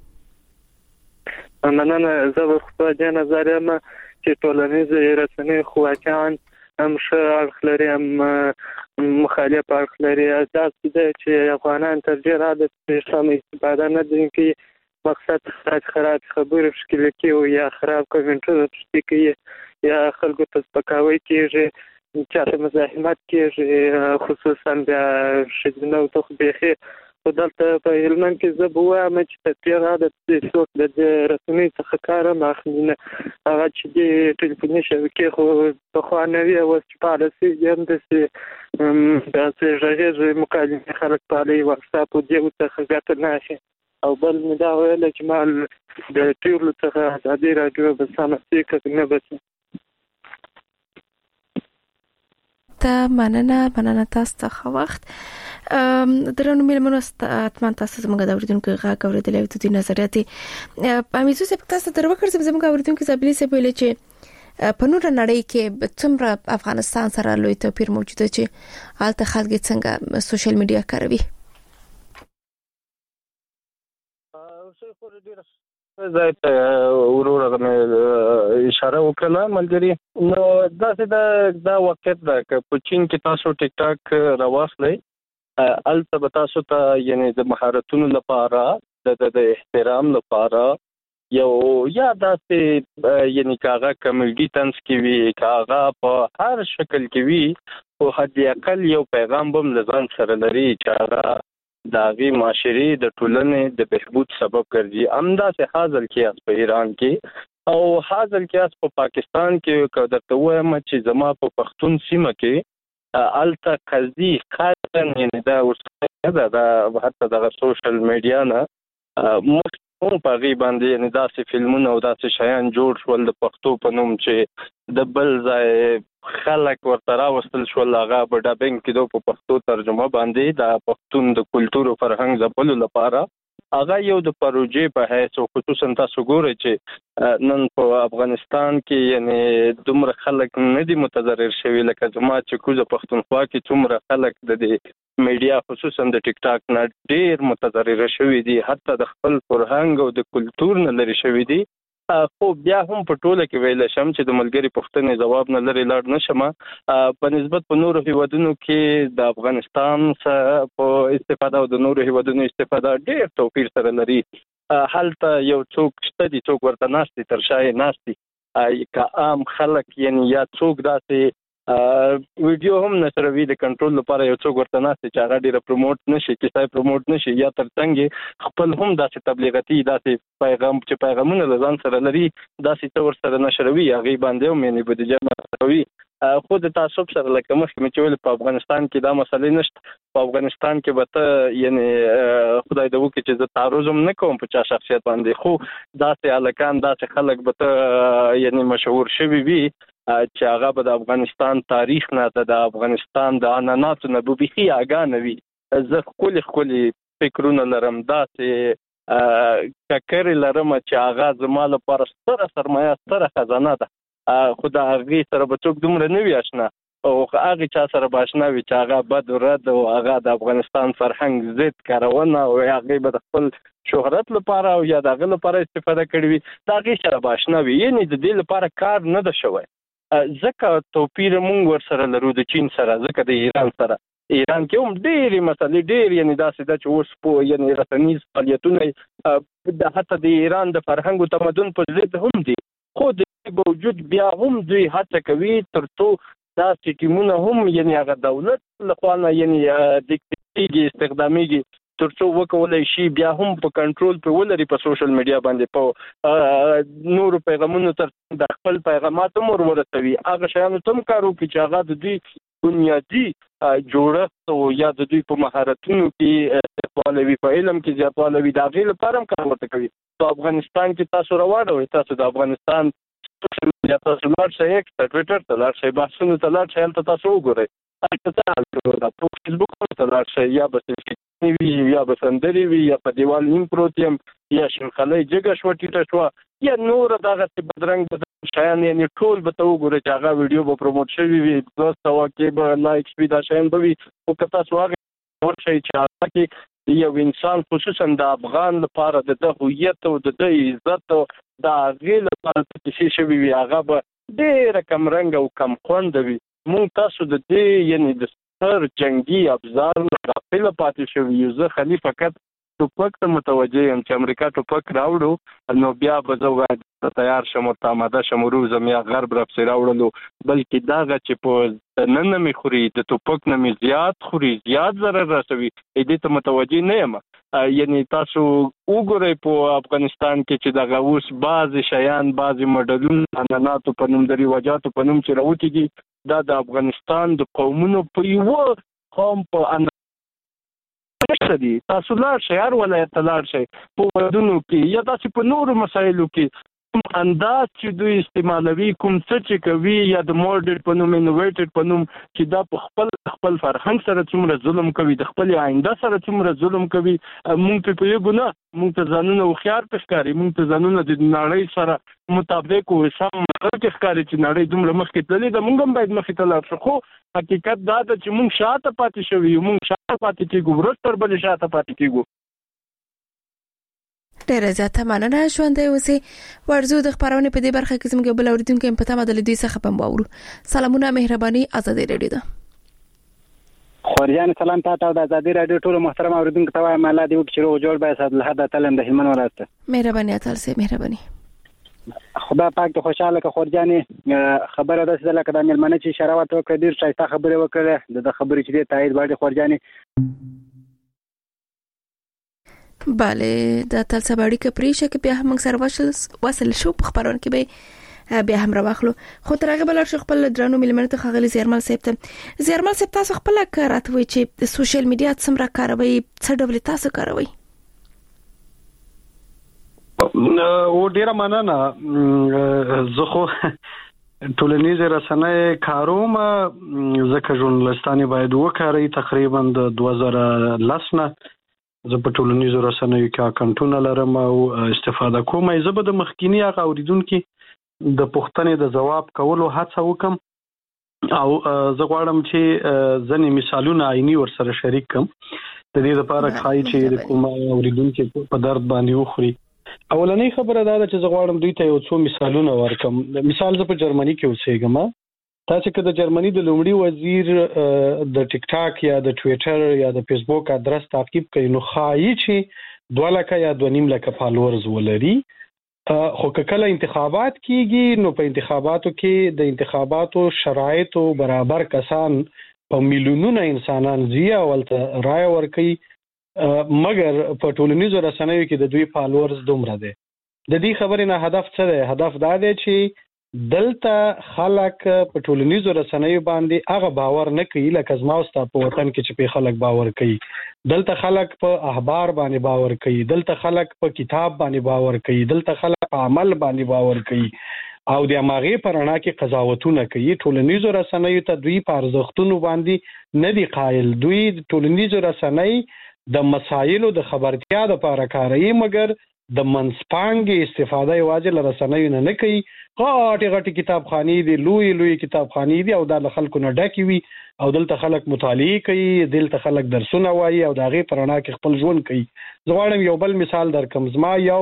مننه. زه خو د نظر یم چې ټولنیزې رسنۍ خو واقعا هم ښه اړخ لري، هم مخالف اړخ لري. داسې ده چې افغانان تر ډېره د سمه استفاده نه دي کوي، مقصد خراب خبرې مشکل کوي یا خراب کمنټونه تشتي کوي یا خلکو ته سپکاوی کېږي، چاته مزاحمت کېږي، خصوصا بیا ښځینه او ته بیخي. خو دلته په هلمند کې زه به وایم چې تر ډېره د څوک د دې رسنۍ څخه کار هم اخلي نه. هغه چې د ټلیفوني شبکې خو پخوا نه وي، اوس چې فعاله شوي دي همداسې داسې غږیزې مکالمې خلک پالي، واټساپ او دې څخه ګټه نه اخلي. او بل مې دا ویله چې ما د ټیورلو څخه ازادي راډیو به سمه سي نه بسي. ته مننه تاسو ته وخت. درنو مېلمنو، اتمن تاسو زموږ د اوریدونکو غږ اوریدلی او د دوی نظریات امیزو صاحب تاسو در وکړ. زموږ اوریدونکو زابلی صاحب ویل چې په نور نړۍ کې څومره افغانستان سره لوی توپیر موجوده چې هلته خلک څنګه سوشل میډیا کاروي. ځای ته ورور اشاره وکړه ملګري. نو داسې دا واقعیت ده که په چین کې تاسو ټیک ټاک راواخلئ، هلته به تاسو ته یعنې د مهارتونو لپاره، د احترام لپاره یو یا داسې یعنی کاغه کمیډي تنس کې وي کاغه په هر شکل کې وي او حد اقل یو پیغام بم لزان سره لري چې هغه د هغې معاشرې د ټولنې د بهبود سبب ګرځي. همداسې حاصل کیاس په ایران کې او حاصل کیاس په پاکستان کې که درته ووایم چې زما په پښتون سیمه کې هلته قصدي خاصن یعنې دا ورسره ده حتی دغه سوشل میډیا نه مخکې هم په هغې باندې یعنې داسې فلمونه او داسې شیان جوړ شول د پښتو په نوم چې د بل ځای خلک ورته راوستل شول هغه په ډبینګ کېدو په پښتو ترجمه باندې د پښتون د کلتور او فرهنګ ځپلو لپاره هغه یو د پروژې په حیث او خصوصا تاسو ګورئ چې نن په افغانستان کې یعنې دومره خلک نه دي متضرر شوي لکه زما چې کوزه پښتونخوا کې څومره خلک د دې میډیا خصوصا د ټیک ټاک نه ډېر متضرر شوي دي حتی د خپل فرهنګ او د کلتور نه لرې شوي دي. خو بیا هم په ټوله کې ویل شم چې د ملګري پوښتنې ځواب نه لري لاړ نشم په نسبت په نورو هیوادونو کې د افغانستان څخه په استفاده او د نورو هیوادونو استفاده ډېر توپیر سره لري. هلته یو څوک شته دي څوک ورته ناست دي تر شا یې ناست دي که عام خلک یعنې یا څوک داسې ویډیو هم نه سره وي د کنټرول لپاره یو څوک ورته ناست دی چې هغه ډېره پروموټ نشي کیسه یې پروموټ نشي یا تر څنګ خپل هم داسې تبلیغاتي داسې پیغام چې پیغامونه له ځان سره لري داسې څه ورسره نشروي هغې باندې هم یعنې بودیجه مصرفوي. خو د تعصب سره لکه مخکې مې چې ویل په افغانستان کې دا مسئلې نشته. په افغانستان کې به ته یعنې خدای دې وکړي چې زه تعرض هم نه کوم په چا شخصیت باندې خو داسې هلکان داسې خلک به ته یعنې مشهور شوي وي چې هغه به د افغانستان تاریخ نه د افغانستان د عنعناتو نه به بیخي آګاه نه وي. زه ښکلي فکرونه لرم داسې ککرې لرم چې هغه زما لپاره ستره سرمایه ستره خزانه ده خو د هغې سره به څوک دومره نه وي اشنا او هغې چا سره به اشنا وي چې هغه بد و رد او هغه د افغانستان فرهنګ ضد کارونه او هغې به د خپل شهرت لپاره او یا د هغه لپاره استفاده کړې وي د هغې سره به اشنا وي. یعنې د دې لپاره کار نه ده شوی ځکه توپیر مونږ ورسره لرو د چین سره ځکه د ایران سره ایران کې هم ډېرې مسلې ډېر یعنې داسې ده چې اوس په یعنې رسنیز فعالیتونه د حتی د ایران د فرهنګ او تمدن په ضد هم دي خو د دې باوجود بیا هم دوی هڅه کوي تر څو داسې ټیمونه هم یعنې هغه دولت لخوا نه یعنې دیکتیږي استخدامیږي تر څو وکولی شي بیا هم په کنټرول په ولري په سوشل میډیا باندې په نورو پیغامونو تر د خپل پیغامات هم ورسوي هغه شیانو ته هم کار وکړي چې هغه د دوی بنیادي جوړښت او یا د دوی په مهارتونو کې زیاتوالی وي په علم کې زیاتوالی وي د هغې لپاره هم کار ورته کوي. په افغانستان کې تاسو راواړوئ تاسو د افغانستان سوشل میډیا تاسو لاړ شئ ایکس ته ټویټر ته لاړ شئ بحثونو ته لاړ شئ هلته تاسو وګورئ په فیسبوک ته لاړ شئ یا به وي یا به سندرې وي یا په دیوال نیم پروت یم یا شنخلۍ جګه شوه ټیټه شوه یا نوره دغسې بدرنګ شیان یعنې ټول به ته وګورئ چې هغه ویډیو به پروموټ شوي وي 200 کې به لایکس وي دا شیان به وي خو که تاسو هغې ورشئ چې هغه کې یو انسان خصوصا د افغان لپاره د ده هویت او د ده عزت او د هغې لپاره څه کیسې شوي وي هغه به ډېره کمرنګه او کم خونده وي. مونږ تاسو د دې یعنې د ستر جنګي ابزار غافله پاتې شوي یو. زه خالي فقط ټوپک ته متوجه یم چې امریکا ټوپک راوړو نو بیا به زه وایم تیار شم ورته آماده شم وروځم یا غرب راپسې راوړلو بلکې دغه چې په دننه مې خوري د ټوپک نه مې زیات خوري زیات ضرر رسوي دې ته متوجه نه یم. یعنې تاسو وګورئ په افغانستان کې چې دغه اوس بعضې شیان بعضې مډلونه عنعناتو په نوم د رواجاتو په نوم چې راوتېږي دا د افغانستان د قومونو په یوه قوم په نشته دي. تاسو لاړ شئ هر ولایت ته لاړ شئ په ودونو کې یا داسې په نورو مسایلو کې کوم انداز چې دوی استعمالوي کوم څه چې کوي یا د موډرن په نوم انوویټډ په نوم چې دا په خپل فرهنګ سره څومره ظلم کوي د خپل آینده سره څومره ظلم کوي مونږ ته پوهېږو نه مونږ ته ځانونه هوښیار پې ښکاري مونږ ته ځانونه د نړۍ سره مطابق او سم مدل کې ښکاري چې نړۍ دومره مخکې تللې ده مونږ هم باید مخکې ته لاړ شو خو حقیقت دا ده چې مونږ شاته پاتې شوي یو مونږ شاته پاتې کېږو ورځ تر بلې شاته پاتې کېږو. ډیره زیاته مننه ژوندی اوسئ. ورځو د خبرونې په دې برخه کې زموږ بل اوریدونکو په تمه د لیدو څخه پم واورو. سلامونه مهرباني ازادي رادیو ده. خورجان سلام تاسو د ازادي رادیو ټول محترم اوریدونکو ته وایم الله دې وکړي روغ جوړ به اسد الله د تعالی د هلمند ولایت مهرباني تاسو سه مهرباني خدا پاک ته خوشاله که خورجان خبره ده چې لکه د ملمنه چې شراوت وکړه ډیر شایسته خبره وکړه د خبرې چې تایید باندې خورجان bale د تلسباړي کې پریشه کې بیا هم سره وصل شو په خبرونه کې به بیا هم راوخلو خو ترغه بل شو خپل درانو ملمنه ته خغلی زیرمل سیب تاسو خپل کاراتوي چې د سوشل میډیا څومره کاروي څه ډول تاسو کاروي او ډیره مننه زه خو ټولنیزه رسنۍ کاروم ځکه ژورنالستانه باید وکړي تقریبا د 2010 نه زه په ټولنیزو رسنیو کې اکاونټونه لرم او استفاده کوم زه به د مخکینی هغه اوریدونکو د پوښتنې د جواب کولو هڅه وکم او زه غواړم چې ځنې مثالونه عیني ورسره شریک کړم د دې لپاره چې د کوم اوریدونکو په درد باندې وخوري اولنۍ خبره دا ده چې زه غواړم دوی ته یو څو مثالونه ورکم مثال زه په جرمني کې اوسېږم تاسو که د جرمني د لومړي وزیر د ټیک ټاک یا د ټویټر یا د فیسبوک ادرس تعقیب کوي نو خایي چې 2 لک یا 2.5 لک فالوورز ولري خو کله انتخابات کیږي نو په انتخاباتو کې د انتخاباتو شرایطو برابر کسان په میلیونونو انسانان زیه ولته رائے ورکوي مګر په ټولنیزو رسنیو کې د دوی فالوورز دومره دي د دې خبرې نه هدف څه دی هدف دا دی چې دلته خلک په ټولنیزو رسنیو باندې هغه باور نه کوي لکه زما او تاسو په وطن کې چې په خلک باور کوي دلته خلک په اخبار باندې باور کوي دلته خلک په کتاب باندې باور کوي دلته خلک په عمل باندې باور کوي او د اماغه پرانا کې قضاوتونه کوي ټولنیزو رسنیو ته دوی په ارزښتونو باندې نه دي قائل دوی ټولنیزو رسنۍ د مسایلو د خبرتیا لپاره کاروي مګر د منسپانګ استفاده واجب لرسنیو نه کوي غټي کتابخاني دي لوی کتابخاني دي او د خلکو نه ډکی وي او دلته خلک مطالعه کوي دلته خلک درسونه وایي او دغه پرانا کې خپل ژوند کوي زغړم یو بل مثال درکم زما یو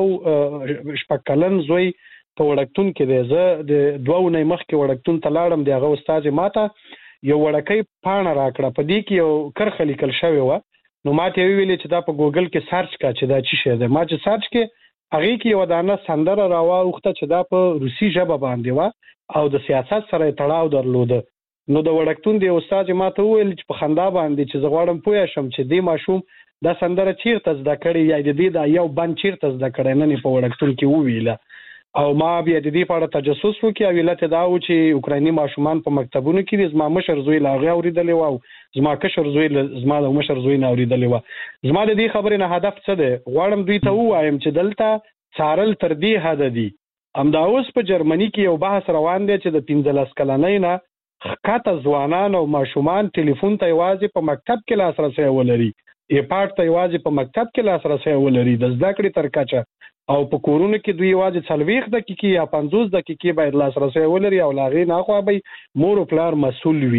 شپکلن زوی په وړکتون کې دی زه د 2 نه مخ کې وړکتون ته لاړم دی هغه استاد ماته یو وړکې پاڼه راکړه په دې کې یو کرخه لیکل شوی و نو ماته ویلې چې دا په ګوګل کې سرچ کا چې دا چی شی ده ما چې سرچ کې هغه کې یو دانه سندره راوخته چې دا په روسي ژبه باندې و او د سیاست سره تړاو درلود نو د وړکتون دی استاد ماته ویل چې په خندا باندې چې زغړم پوه شم چې دی ماشوم دا سندره چیرته زده کړی یا د دې دا یو بند چیرته زده کړی نه په وړکتون کې ویله او ما بیا د دې په اړه تجسس وکړ او ویلته دا و چې اوکرایني ماشومان په مکتبونو کې زما مشر زوی لاغه اوریدلې و زما کشر زوی زما د مشر زوی نه اوریدلې و زما د دې خبرې نه هدف څه دی غواړم دوی ته وایم چې دلته څارل تر دې حد دي همدا اوس په جرمني کې یو بحث روان دی چې د 15 کلنۍ نه خاطه ځوانان او ماشومان ټلیفون ته یوازې په مکتب کې لاسرسي ولري ایپارټ ته یوازې په مکتب کې لاسرسي ولري د زده کړې تر کچه او په کورونو کې دوی یوازې 40 دقیقې یا 50 دقیقې باید لاسرسي ولري او لاغې نه خو به مور او پلار مسؤل وي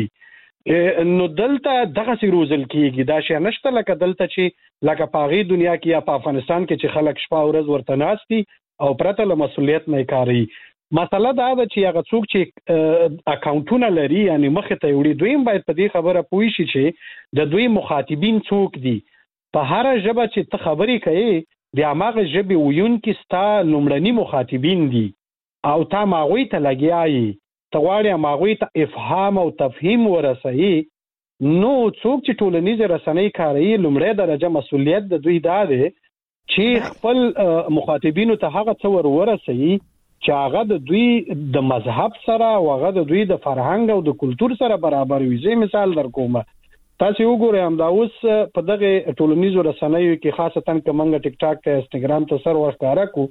نو دلته دغه سی روزل کېږي دا شی نشته لکه دلته چې لکه پاغي دنیا کې یا په افغانستان کې چې خلک شپه ورځ ورته ناشتي او پرته له مسؤلیت نه کاری مسله دا ده چې هغه څوک چې اکاونټونه لري یعنی مخه ته وړي دوی باید په دې خبره پوه شي چې د دوی مخاطبین څوک دي په هر ژبه چې ته خبرې کوي د هغه ژبې ویونکي ستا لومړني مخاطبین دي او تا ماغوی ته لګیایي ته غواړې ماغوی ته افهام او تفهیم ورسوي نو څوک چې ټولنیزې رسنۍ کاروي لومړی درجه مسؤلیت د دوی دا دی چې خپل مخاطبینو ته هغه څه ورسوي چې هغه د دوی د مذهب سره او هغه د دوی د فرهنګ او د کلتور سره برابر وي زه مثال درکوم تاسو وګورئ هم دا اوس په دغه ټولنیزو رسنیو کې خاصتا کومه ټیک ټاک ته انستګرام ته سر ورکاره کو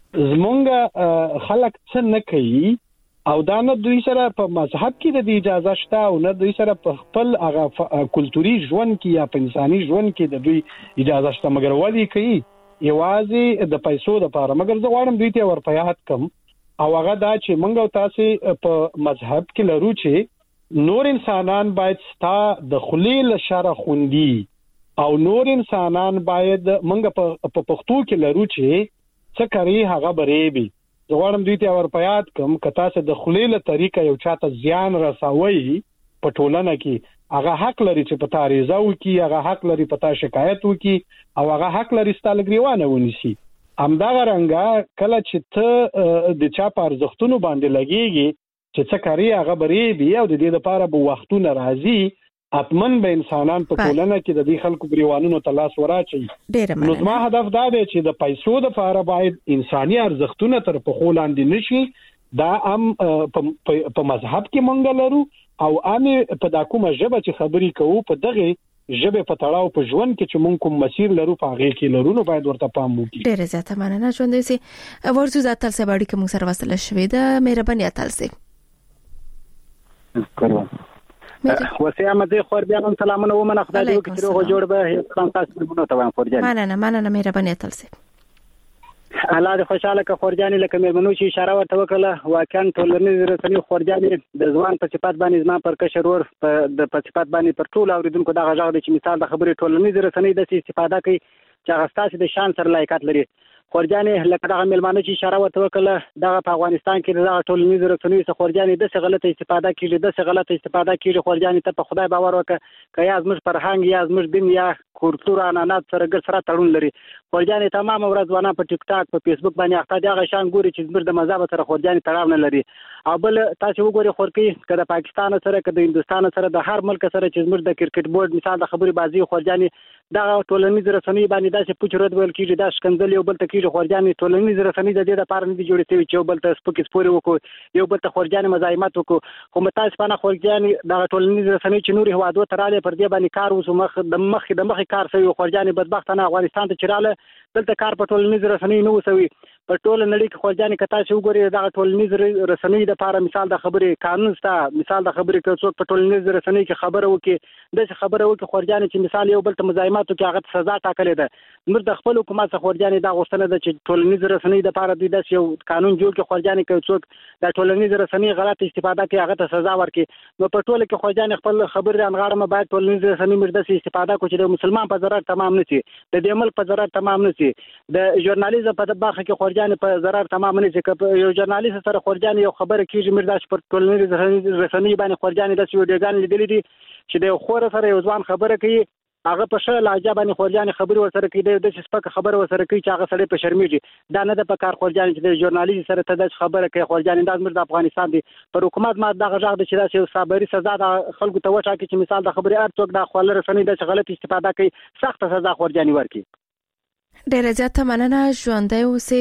زمونږ خلک څه نه کوي او دا نه دوی سره په مذهب کې د اجازه شته او نه دوی سره په خپل هغه کلتوري ژوند کې یا په انساني ژوند کې د دوی اجازه شته مګر ولي کوي یوازې د پیسو لپاره مګر زه غواړم دوی ته ورپیات کم او هغه دا چې موږ او تاسو په مذهب کې لرو چې نور انسانان باید ستا د خلیل شر خوندي او نور انسانان باید منګه په پښتو کې لرو چې څه کوي هغه بریبي زه غواړم دوی ته ورپیات کوم کته سه د خلیل طریقه یو چاته زیان رسوي په ټولنه کې هغه حق لري چې په تاریزه وکي، هغه حق لري په تا شکایت وکي، او هغه حق لري ستاسو ګریوانه ونیسي. همدغه رنګه کله چې ته د چا په ارزښتونو باندې لګيږي چې څه کوي هغه بری دی او د دې لپاره به وختونه راځي، اتمن به انسانان په ټولنه کې د دې خلکو ګریوانونو ته لاس وراچي. نو زما هدف دا دی چې د پیسو لپاره باید انساني ارزښتونه تر پخو لاندې نشي. دا په مذهب کې مونږ لرو او امه په دا کومه ژبه چې خبرې کوو په دغه ژبه په تړاو په ژوند کې چې مونږ کوم مسیر لرو په هغه کې لرو، نو باید ورته پام وکړو. ډېر زیاته مننه ژوند سي ورته ذاتل سه باندې کوم سره وصل شوې ده. مهرباني اتل سي وسه احمد خور بیا هم سلامونه ومنه. خدای دې وکړي چې روغ جوړ به اسلام تاسو مونږ ته وان خورجان. مننه مهرباني اتل سي. الله دې خوشاله ک خورجانې لکه مېرمنو چې اشاره ورته وکړه. واقعا ټولنیز رسنۍ خورجانې د ځوان په صفات باندې زما پر کشرور د په صفات باندې پر ټول اوریدونکو دا غږ دی چې مثال د خبرې ټولنیز رسنۍ د استفاده کوي چې هغه ستاسو د شان سره لایقات لري. خورجانې لکه دا مېلمانه چې اشاره ورته وکړه دا په افغانستان کې د ټولنیز رسنۍ څخه خورجانې د څه غلطه استفاده کیږي، د څه غلطه استفاده کیږي. خورجانې ته په خدای باور وکړه که یا زموږ فرهنګ یا زموږ دین یا کلتور عنعنات سره ګر سره تړون لري. خورجانې تمام ورځ ځوانان په ټیک ټاک په فیسبوک باندې اخته دي هغه شان ګوري چې زموږ د مذهب سره خورجانې تړاو نه لري. او بل تاسو وګورئ خورکی که د پاکستان سره که د هندستان سره د هر ملک سره چې زموږ د کرکټ بورډ مثال د خبري بازي خورجانې دا ټولنیز رسنۍ باندې داسې پوچرد ویل کیږي، دا شکنځل یو بل ته کیږي. خورجانې ټولنیز رسنۍ د دې لپاره نه دي جوړې شوي چې یو بل ته سپکې سپورې وکړو، یو بل ته خورجانې مزاحمت وکړو. خو متاسفانه خورجانې دا ټولنیز رسنۍ چې نور هوادو تراله پر دې باندې کار وسو مخ د کار سوي. خورجانې بدبختانه افغانستان ته چراله دلته کار په ټولنیز رسنۍ نه وسوي. په ټول نړۍ کې خورجانې کتا چې وګوري دا ټولنیز رسنۍ د لپاره مثال د خبرې قانون ستا، مثال د خبرې کې څوک په ټولنیز رسنۍ کې خبره وکړي د خبره وکړي خورجانې چې مثال یو بل ته مزاحمت وکړي هغه سزا ټاکلې ده. موږ د خپل حکومت څخه خورجانې دا غوښتنه ده چې ټولنیز رسنۍ د لپاره دوی د یو قانون جوړ کړي. خورجانې کې څوک د ټولنیز رسنۍ غلط استفاده کوي هغه ته سزا ورکړي. نو په ټول کې خورجانې خپل خبرې انغاړم باید ټولنیز رسنۍ موږ د استفاده کوي چې د مسلمان په ضرر تمام نه شي، د دې ملک په ضرر تمام نه شي، د ژورنالیزم په برخه کې خورجانې په ضرر تمام نه شي. که یو ژورنالیست سره خورجانې یو خبره کیږي موږ د پر ټولنیز رسنۍ باندې خورجانې د ویډیوګان لیدلې دي چې د خور سره یو ځوان خبره کوي هغه په ښه لهجه باندې خورجانې خبرې ورسره کوي، د سپکه خبره ورسره کوي چې هغه سړی په شرمېږي. دا نه د په کار خورجانې چې د ژورنالیست سره ته د خبره کوي. خورجانې دا زموږ د افغانستان دی پر حکومت ما دغه غږ دی چې دا یو صابري سزا د خلکو ته وټاکي چې مثال د خبرې هر څوک د خپل رسنۍ د غلط استفاده کوي سخت سزا خورجانې ورکړي. ډېر زیاته مننه ژوندۍ اوسئ.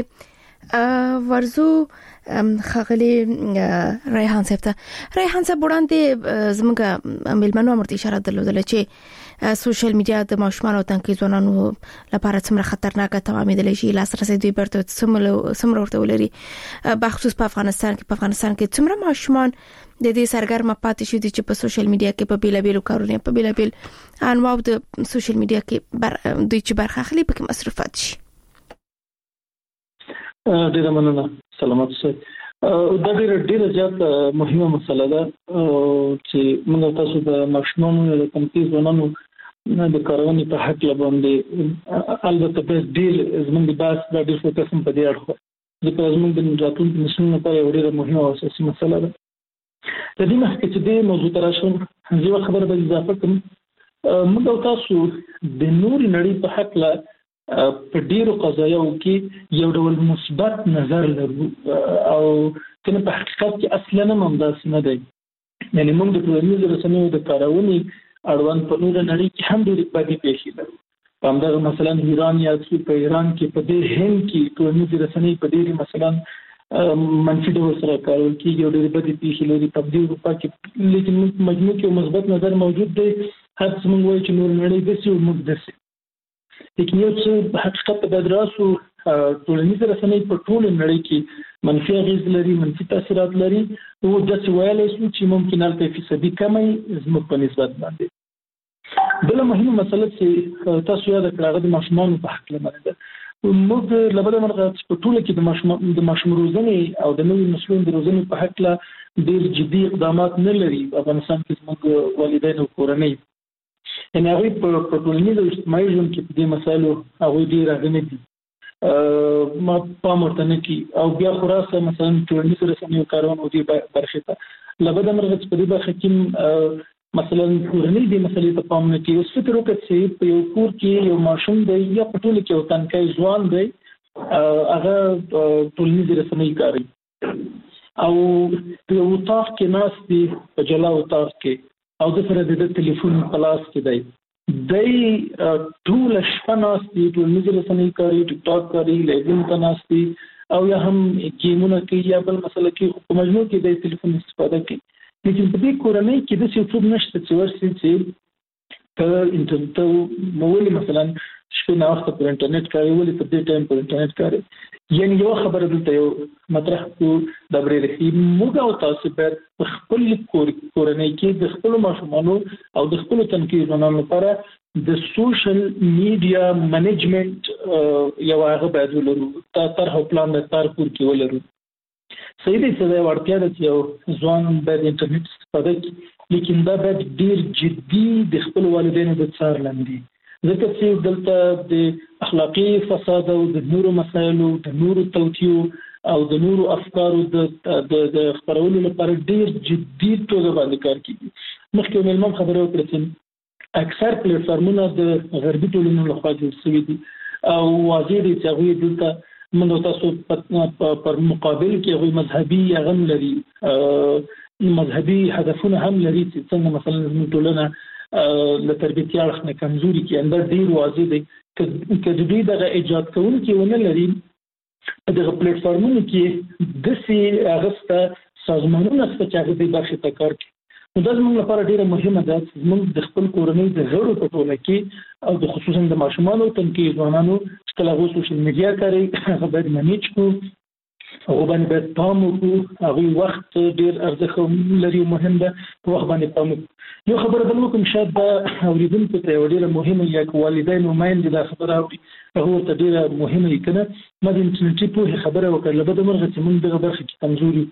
ورزو خغلی ریحان صاحب ته ریحان صاحب وړاندې زموږ ملمنو امرته اشاره درلودله چې سوشل میډیا د ماشومان او تنکي ځوانانو لپاره څومره خطرناکه تمامېدلی شي، لاسرسي دوی برته څومره ورته ولري. بخصوص په افغانستان کې څومره ماشومان د دې سرګرمه پاتې شي چې په سوشل میډیا کې په بیلابیلو کارونو په بیلابیل انواع د سوشل میډیا کې دوی چې برخه اخلي پکې مصرفات شي. ډیره مننه. سلامات اوسئ. دا ډیره زیات مهمه مسله ده چې موږ تاسو د ماشومانو د تنکي ځوانانو د کارونې په حق باندې البته به ډیر زموږ بحث د ډیر فوکس په دې اړه ځکه زموږ د راتلونکي نسلونو لپاره یو ډیره مهمه او اساسي مسله ده. د دې مخکې چې د موضوع ته راشم یوه خبره به اضافه کړم. موږ تاسو د نوري نړۍ په حق له په ډیرو قضایاو کې یو ډول مثبت نظر لرو او کنه په حقیقت کې اصلا هم داسې نه دی. یعنی موږ د ټولنیز رسنیو د کارونې اړوند په نور نړۍ کې هم ډېرې بدې پیښې لرو. په همدغه مثلا ایران یا په ایران کې په دې هند کې ټولنیز رسنۍ په ډېرې مثلا منفي ډول سره کارول کېږي او ډېرې بدې پیښې لري. په دې اروپا کې لیکن مجموع کې مثبت نظر موجود دی. هر څه موږ وایو چې نور نړۍ داسې او موږ داسې. لیکن یو څه حقیقت په دراسو ټولنیز رسنۍ په ټول نړۍ کې منفي اغېز لري، منفي تاثیرات لري. نو داسې ویلی شو چې ممکن هلته فیصدي کمی زموږ په نسبت باندې. بله مهمه مسله چې تاسو یاده کړه هغه د ماشومانو په حق باندې ده. موږ له بله مرغه په ټوله کې د ماشوم روزنې او د نوي نسلونو د روزنې په حق ډېر جدي اقدامات نه لري. په افغانستان کې زموږ والدین او کورنۍ یعنې هغوی په ټولنیز او اجتماعي ژوند کې په دې مسایلو هغوی ډېر راغلي دي، ما پام ورته نه کړي. او بیا خو راسه مثلا ټولنیز رسنیو کارونه او دې برخې ته له بده مرغه چې په دې برخه کې مثلا کورنۍ د مسلې ته پام نه کوي. اوس فکر وکړئ چې په یو کور کې یو ماشوم دی یا په ټول کې یو تنکي ځوان دی هغه ټولنیز رسنۍ کاروي او په یو اتاق کې ناست دی په جلا اتاق کې او د سره د ټلیفون په لاس کې دی ټول شپه ناست دی ټولنیز رسنۍ کاروي ټیک ټاک کاروي لایګین ته ناست دی او یا هم گیمونه کوي یا بل مسله کې په مجموع کې د ټلیفون استفاده کوي. لیکن په دې کورنۍ کې د څه څه نشته چې ورسي چې په انټرنیټ موږ مثلا شپه نه وخت په انټرنیټ کاروي ولې په دې ټایم په انټرنیټ کاروي. یعنی یو خبره دلته یو مطرح کو د بریرخي موږ او تاسو په خپل کورنۍ کې د خپل ماشومانو او د خپل تنکیزونو لپاره د سوشل میډیا منیجمنت یو هغه باید ولرو طرح او پلان د کار کور کې ولرو. صحیح دی چې دا ورتیا ده چې یو ځوان باید انټرنیټ استفاده کړي لیکن دا باید ډیر جدي د خپل والدینو د څار لاندې ځکه چې دلته د اخلاقي فساد او د نورو مسایلو د نورو توتیو او د نورو افکارو د خبرولو لپاره ډیر جدي توګه باندې کار کوي. مخکې مې خبره وکړه چې اکثر پلیټفارمونه د غربي ټولنو لخوا جوړ شوي دي او واضح دي چې هغوی دلته موږ تاسو پر مقابل کې هغوی مذهبي غم لري مذهبي هدفونه هم لري چې څنګه مثلا زموږ ټولنه له تربیتي اړخ نه کمزوري کې اندر ډیر واضح دی که د دوی دغه ایجاد کوونکي ونه لري دغه پلیټفارمونو کې داسې اغسته سازمانونه شته چې هغه دې برخې ته کار کوي. نو دا زموږ لپاره ډیره مهمه ده چې موږ د خپل کورنۍ د غړو په ټوله کې او د خصوصا د ماشومانو تنکي ځوانانو چې کله هغوی سوشل میډیا کاروي هغه باید منیج کړو هغه باندې باید پام وکړو هغوی وخت ډیر ارزښت لري او مهم ده په وخت باندې پام وکړو. یو خبره بل وکړم شاید دا اورېدونکو ته یوه ډیره مهمه یا که والدین او میندې دا خبره اوري هغه ورته ډیره مهمه وي که نه ما د انټرنیټي پوهې خبره وکړه له بده مرغه چې موږ دغه برخه کې کمزوري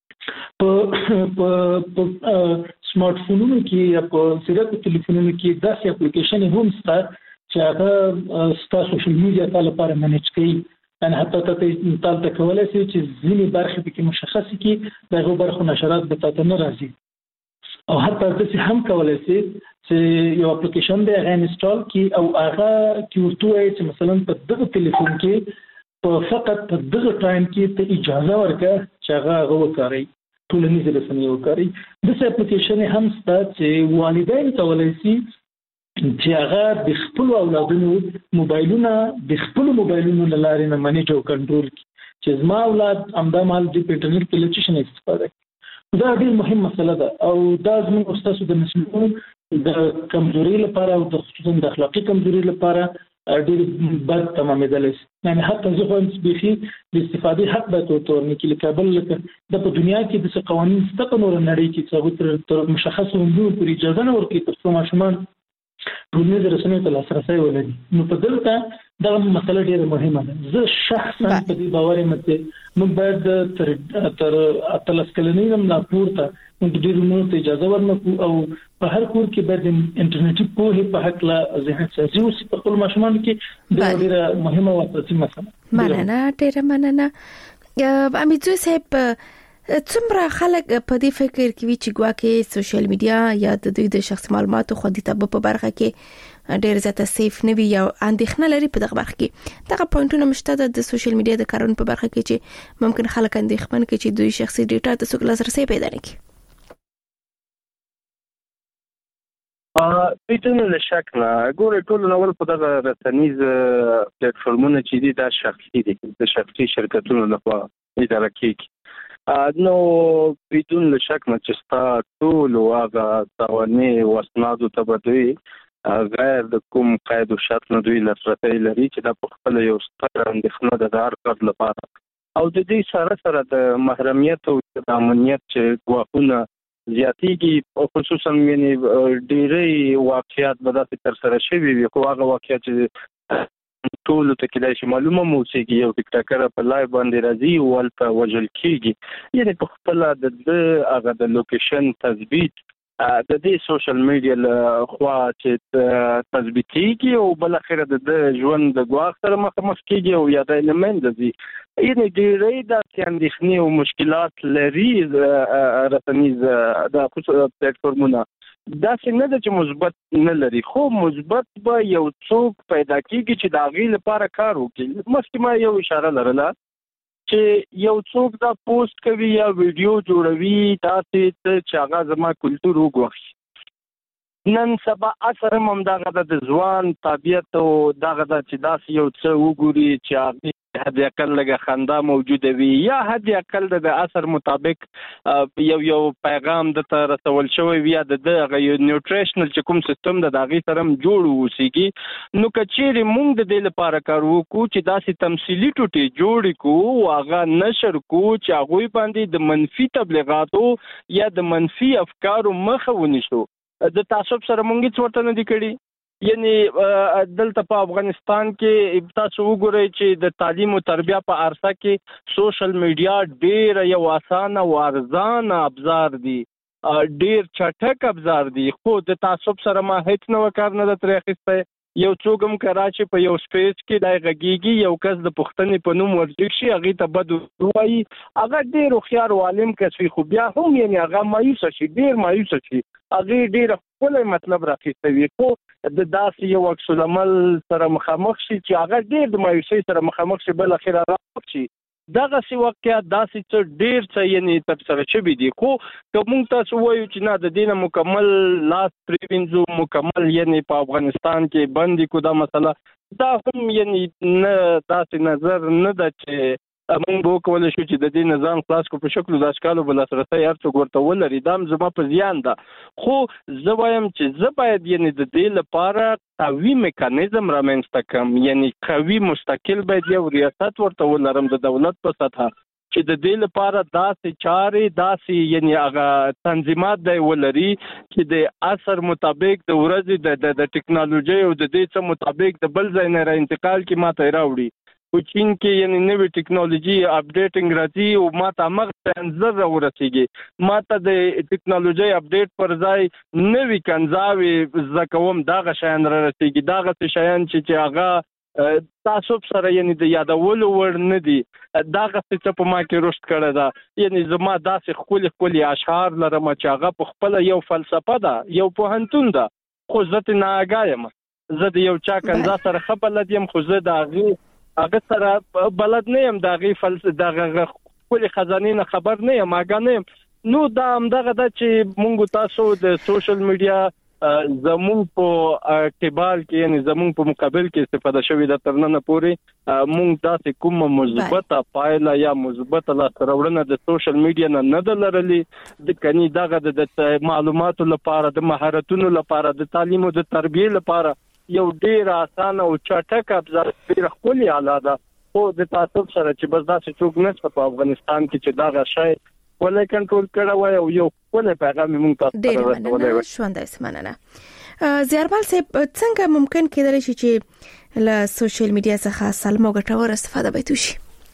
په سمارټ فونونو کې یا په سیرت ټلیفونونو کې داسې اپلیکیشن هم شته چې هغه ستا سوشل میډیا تا لپاره منیج کوي. یعنې حتی تا ته کولی شي چې ځینې برخې پکې مشخصې کړي د هغو برخو نشرات به تا ته نه راځي او حتی داسې هم کولی شي چې یو اپلیکیشن دی هغه انسټال کړي او هغه کې ورته ووایي چې مثلا په دغه ټلیفون کې فقط په دغه ټایم کې ته اجازه ورکړه چې هغه وکاروي ټولنیز رسنۍ وکاروي. داسې اپلیکیشن هم شته چې والدین کولی شي چې هغه د خپلو اولادونو موبایلونه د خپلو موبایلونو له لارې نه منیج او کنټرول کړي چې زما اولاد همدا مهال د انټرنیټ کې له څه شي نه استفاده کوي. دا ډېر مهم مسله ده او دا زموږ او ستاسو د نسلونو د کمزوري لپاره او د خصوصا د اخلاقي کمزوري لپاره ډېر بد تمامېدلی شي. یعنې حتی زه خوایم چې بیخي د استفادې حق باید ورته ورنکړي لکه بل لکه د په دنیا کې داسې قوانین شته په نوره نړۍ کې چې هغوی تر مشخصو حدودو پورې اجازه نه ورکوي تر څو ماشومان ټولنیز رسنیو ته لاسرسی ولري. نو په دلته دغه مسله ډېره مهمه ده. زه شخصا په دې باور یم چې موږ باید تر 18 کلنۍ نه لا پورته موږ ډېرو نورو ته اجازه ورنکړو او په هر کور کې باید انټرنیټي پوهې په هکله ذهن سازي وشي په خپلو ماشومانو کې. دا ډېره مهمه او اساسي مسله. مننه ډېره مننه. امیدزوی صاحب څومره خلک په دې فکر کوي چې ګواکې سوشل میډیا یا د دوی د شخصي معلوماتو خوندیتوب په برخه کې ډېر زیاته سیف نه وي یا اندېښنه لري په دغه برخه کې دغه پوینټونه مشته د سوشل میډیا د کارونې په برخه کې چې ممکن خلک اندېښمن کړي چې دوی شخصي ډیټا ته څوک لاسرسی پیدا نه کړي؟ بدون شک نه ګوره ټول نو په دغه رسنیز پلیټفارمونه چې دي دا شخصي دي د شخصي شرکتونو لخوا اداره کیږي. نو بدون شک نه چې ستا ټول هغه توانې او اسنادو ته به دوی غیر د کوم قید او شرط نه دوی لاسرسی لري چې دا په خپله یو ستره اندېښنه ده د هر فرد لپاره او د دې سره سره د محرمیت او د امنیت چې ګواښونه زیاتېږي خصوصا یعنې ډېری واقعیات به داسې ترسره شوي وي خو هغه واقعیات چې ټولو ته کېدای شي معلومه مو اوسېږي یو ټیکټاکر په لایو باندې راځي او هلته وژل کېږي یعنې په خپله د ده هغه د لوکیشن تثبیت د دې سوشل میډیا له خوا چې تثبیتېږي او بالاخره د ده ژوند د ګواښ سره مخامخ کېږي او یا دی له منځه ځي. یعنې ډېری داسې اندېښنې او مشکلات لري رسنیز دا پلیټفارمونه دا څنګه د چې مثبت نه لري، خو مثبت به یو څوک پیدا کیږي چې د هغې لپاره کار وکړي. مخکې ما یو اشاره لرله چې یو څوک دا پوسټ کوي یا ویډیو جوړوي داسې چې هغه زما کلتور وګوري. نن سبا اثر هم دغه د ځوان طبیعت او دغه د چې داسې یو څه وګوري چې هغې حد اقل لږه خندا موجوده وي یا حد اقل د اثر مطابق یو پیغام دته رسول شوی وي یا د هغه یو نیوټریشنل چې کوم سیستم د هغې سره هم جوړ اوسېږي. نو که چیرې موږ د دې لپاره کار وکړو چې داسې تمثیلي ټوټې جوړې کړو او هغه نشر کړو چې هغوی باندې د منفي تبلیغاتو یا د منفي افکارو مخه ونیسو. د تعصب سره مونږ هیڅ ورته نه دي کړي. یعنی دلته په افغانستان کې تاسو وګورئ چې د تعلیم او تربیه په عرصه کې سوشل میډیا ډېر یو اسانه او ارزانه ابزار دی، ډېر چټک ابزار دی، خو د تعصب سره ما هیڅ نوی کار نه ده ترې اخیستی. یو څوک هم که راشي په یو سپیس کې دی غږیږي، یو کس د پوښتنې په نوم ورجګ شي هغې ته بد ووایي، هغه ډېر هوښیار او عالم کس وي خو بیا هم یعنې هغه مایوسه شي، ډېر مایوسه شي، هغې ډېره ښکلی مطلب راخیسته وي، خو د داسې یو عکس العمل سره مخامخ شي چې هغه ډېر د مایوسۍ سره مخامخ شي، بالاخره راوخت شي. دغسې واقعیات داسې څه ډېر څه یعنې ترسره شوي دي. خو که موږ تاسو وایو چې نه د دې نه مکمل لاس پرې وینځو، مکمل یعنې په افغانستان کې بندي کړو دا مسله، دا هم یعنې نه داسې نظر نه ده چې موږ به وکولی شو چې د دې نظام خلاص کړو په شکلو د اشکالو به لاسرسی هر څوک ورته ولري. دا هم زما په زیان ده. خو زه وایم چې زه باید یعنې د دې لپاره قوي میکانیزم رامنځته کړم، یعنې قوي مستقل باید یو ریاست ورته ولرم د دولت په سطحه چې د دې لپاره داسې چارې داسې یعنې هغه تنظیمات دی ولري چې د عصر مطابق د ورځې د ټکنالوژۍ او د دې څه مطابق د بل ځای نه را انتقال کې ماته راوړي. په چین کې یعنې نوې ټکنالوژي اپډیټنګ راځي او ماته همغه شیان زر راورسېږي، ماته د ټکنالوژۍ اپډیټ پر ځای نوې کنځاوې زده کوم، دغه شیان را رسېږي، دغسې شیان چې هغه تعصب سره یعنې د یادولو وړ نه دي. دغسې څه په ما کې رشد کړی ده. یعنې زما داسې ښکلي ښکلي اشعار لرم چې هغه په خپله یو فلسفه ده، یو پوهنتون ده، خو زه ترې ناآګاه یم. زه د یو چا کنځا سره ښه بلد یم خو زه د هغه سره بلد نه یم، د هغې دغه ښکلې خزانې نه خبر نه یم، آګاه نه یم. نو دا همدغه ده چې موږ تاسو د سوشل میډیا زموږ په اعتبار کې یعنې زموږ په مقابل کې استفاده شوې ده تر ننه پورې موږ داسې کومه مثبته پایله یا مثبته لاسته راوړنه د سوشل میډیا نه ده لرلې. د کني دغه د معلوماتو لپاره، د مهارتونو لپاره، د تعلیم او د تربیې لپاره یو ډېر اسانه او چټک ابزار ډېر ښکلې آله ده. خو د تعصب سره چې بس داسې څوک نشته په افغانستان کې چې دغه شی ولې کنټرول کړی وای او یو ښکلی پیغام یې موږ ته ډېر مننه. ژوندی مننه. زیاربال صاحب، څنګه ممکن کېدلی شي چې له سوشل میډیا څخه سالمه او ګټوره استفاده باید وشي؟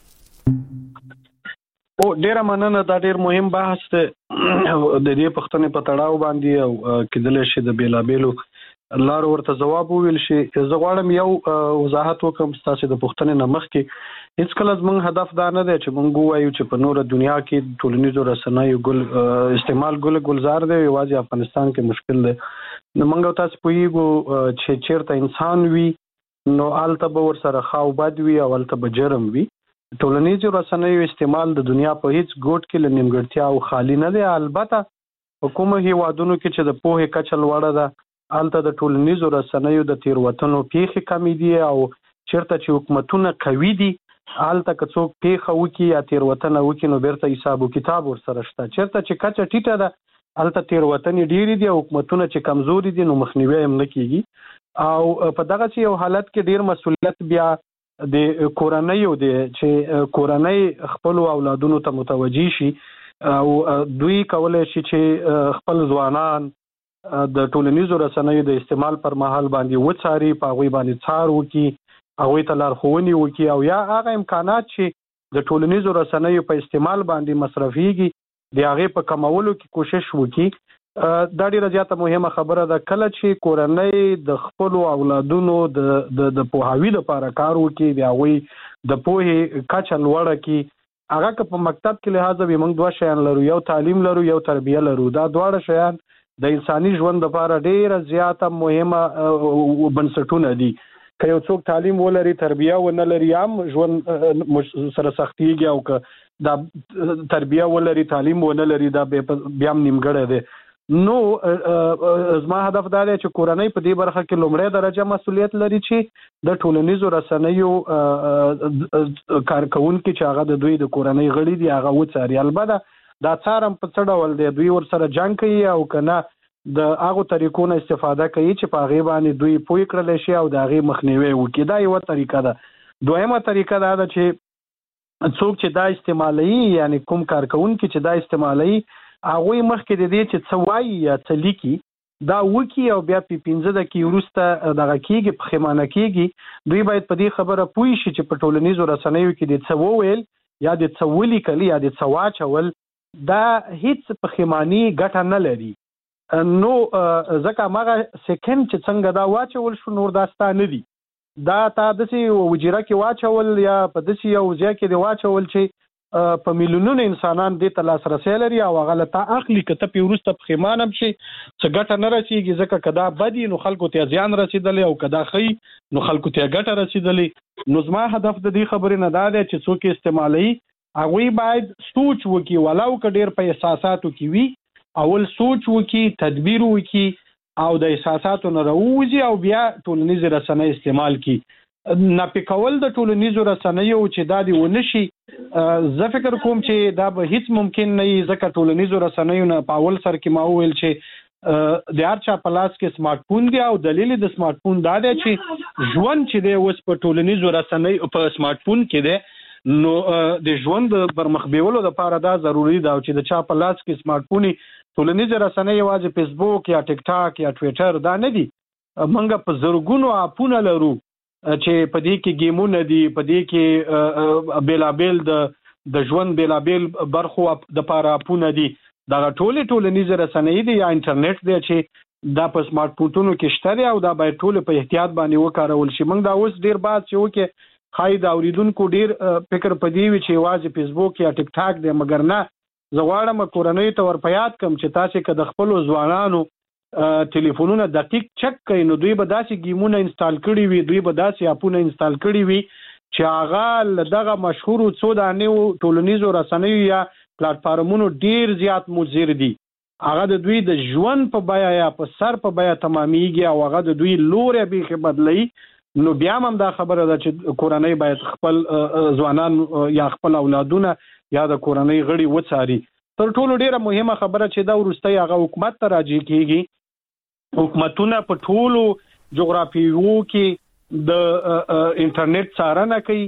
ډیره مننه. دا ډیر مهم بحث دی د دې پښتنې په تړاو باندې او کېدلی شي د بیلابیلو لارو ورته ځواب وویل شي. زه غواړم یو وضاحت وکړم ستاسو د پوښتنې نه مخکې. هیڅکله زموږ هدف دا نه دی چې موږ ووایو چې په نوره دنیا کې ټولنیزو رسنیو استعمال ګلزار دی، یوازې افغانستان کې مشکل دی. نو موږ تاسو پوهیږو چې چیرته انسان وي نو هلته به ورسره ښه او بد وي او هلته به جرم وي. ټولنیزو رسنیو استعمال د دنیا په هیڅ ګوټ کې له نیمګړتیا او خالي نه دی. البته په کومو هیوادونو کې چې د پوهې کچه لوړه ده هلته د ټولنیزو رسنیو د تېروتنو پیښې کمې دي، او چیرته چې حکومتونه قوي دي هلته که څوک پیښه وکړي یا تېروتنه وکړي نو بیرته حساب و کتاب ورسره شته. چیرته چې کچه ټیټه ده هلته تېروتنې ډېرې دي او حکومتونه چې کمزوري دي نو مخنیوی هم نه کېږي. او په دغسې یو حالت کې ډېر مسؤلیت بیا د کورنیو دی چې کورنۍ خپلو اولادونو ته متوجه شي او دوی کولی شي چې خپل ځوانان د ټولنیزو رسنیو د استعمال پر مهال باندې وڅاري، په هغوی باندې څار وکړي، هغوی ته لارښوونې وکړي او یا هغه امکانات چې د ټولنیزو رسنیو په استعمال باندې مصرفېږي د هغې په کمولو کې کوشش وکړي. دا ډېره زیاته مهمه خبره ده. کله چې کورنۍ د خپلو اولادونو د پوهاوي لپاره کار وکړي، د هغوی د پوهې کچه لوړه کړي، هغه که په مکتب کې لحاظه وي موږ دوه شیان لرو، یو تعلیم لرو، یو تربیه لرو. دا دواړه شیان د انساني ژوند لپاره ډیره زیاته مهمه بنسټونه دي. که یو څوک تعلیم ولري، تربیه ونه لري، هم ژوند سره سختيږي، او که دا تربیه ولري تعلیم ونه لري دا بیا هم نیمګړی دی. نو زما هدف دا دی چې کورنۍ په دې برخه کې لومړی درجه مسؤلیت لري چې د ټولنیزو رسنیو کارکونکي چې هغه د دوی د کورنۍ غړي دي هغه وڅاري. البته دا څارم په څه ډول دی، دوی ورسره جنګ کوي او کنه د هغه طریقو نه استفاده کوي چې په هغې باندې دوی پوه کړلی شي او د هغې مخنیوی وکړي. دا یوه طریقه ده. دویمه طریقه دا ده چې څوک چې دا استعمالوي، یعنی کوم کارکونکي چې دا استعمالوي، هغوی مخکې د دې چې څه وایي یا څه لیکي دا وکړي او بیا په 15 دقیقې وروسته دغه کېږي، پښیمانه کېږي. دوی باید په دې خبره پوه شي چې په ټولنیزو رسنیو کې د څه وویل یا د څه ولیکل یا د څه واچول دا هیڅ پښیماني ګټه نه لري. نو ځکه هغه سیکنډ چې څنګه دا واچول شو نور دا ستا نه دي، دا تا داسې وجیره کې واچول یا په داسې یو ځای کې دی واچول چې په میلیونونو انسانان دې ته لاسرسی لري او هغه له تا اخلي. که ته پرې وروسته پښیمانه هم شي څه ګټه نه رسېږي، ځکه که دا بد وي نو خلکو ته زیان رسېدلی او که دا ښه نو خلکو ته ګټه رسېدلی. نو زما هدف د دې خبرې نه دا دی چې څوک استعمالوي هغوی باید سوچ وکړي، ولو که ډېر په احساساتو کې وي، اول سوچ وکړي، تدبیر وکړي او د احساساتو نه راووځي او بیا ټولنیزې رسنۍ استعمال کړي. ناپې کول د ټولنیزو رسنیو چې دا دې ونه شي، زه فکر کوم چې دا به هیڅ ممکن نه وي، ځکه ټولنیزو رسنیو نه په اول سر کې ما وویل چې د هر چا په لاس کې سمارټ فون دی او دلیل د سمارټ فون دا دی چې ژوند چې دی اوس په ټولنیزو رسنیو په سمارټ فون کې دی. نو د ژوند پرمخ بیولو لپاره دا ضروری ده چې د چا په لاس کې سمارټ فون ټولنیزې رسنۍ یوازې فیسبوک یا ټیک ټاک یا ټویټر دا نه دي. موږ په زرګونو اپونه لرو چې په دې کې گیمونه دي، په دې کې بیلابیل د ژوند بیلابیل برخو د پاره اپونه دي. دا ټولنیزې رسنۍ دي یا انټرنیټ دی چې دا په سمارټ فونونو کې شته دی او دا باید ټول په احتیاط باندې وکارول شي. موږ دا اوس ډیر بحث چې وکړي خای دا اوریدونکو ډیر فکر پدې وي چې یوازې فیسبوک یا ټیک ټاک دی، مګر نه. زه غواړم کورنۍ ته ورپیاد کم چې تاسو که د خپل ځوانانو ټلیفونونه دقیق چک کړئ نو دوی به داسې گیمونه انسټال کړي وي، دوی به داسې اپونه انسټال کړي وي چې هغه دغه مشهورو څو دانو ټولنیزو رسنیو یا پلیټ فارمونو ډیر زیات مضر دي. هغه د دوی د ژوند په بیا یا په سر په بیا تمامېږي او هغه د دوی لوري بیخي بدلوي. نو بیا هم دا خبره ده چې کورنۍ باید خپل ځوانان یا خپل اولادونه یا د کورنۍ غړي وڅاري. تر ټولو ډیره مهمه خبره چې دا وروستی هغه حکومت ته راجع کیږي. حکومتونه په ټولو جغرافیو کې د انټرنیټ څارنه کوي،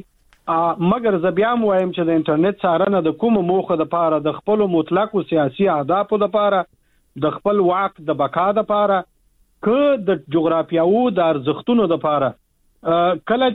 مګر زه بیا هم وایم چې د انټرنیټ څارنه د کومو موخو دپاره، د خپلو مطلقو سیاسي اهدافو دپاره، د خپل واک د بقا دپاره، که د جغرافیاو د ارزښتونو دپاره. کله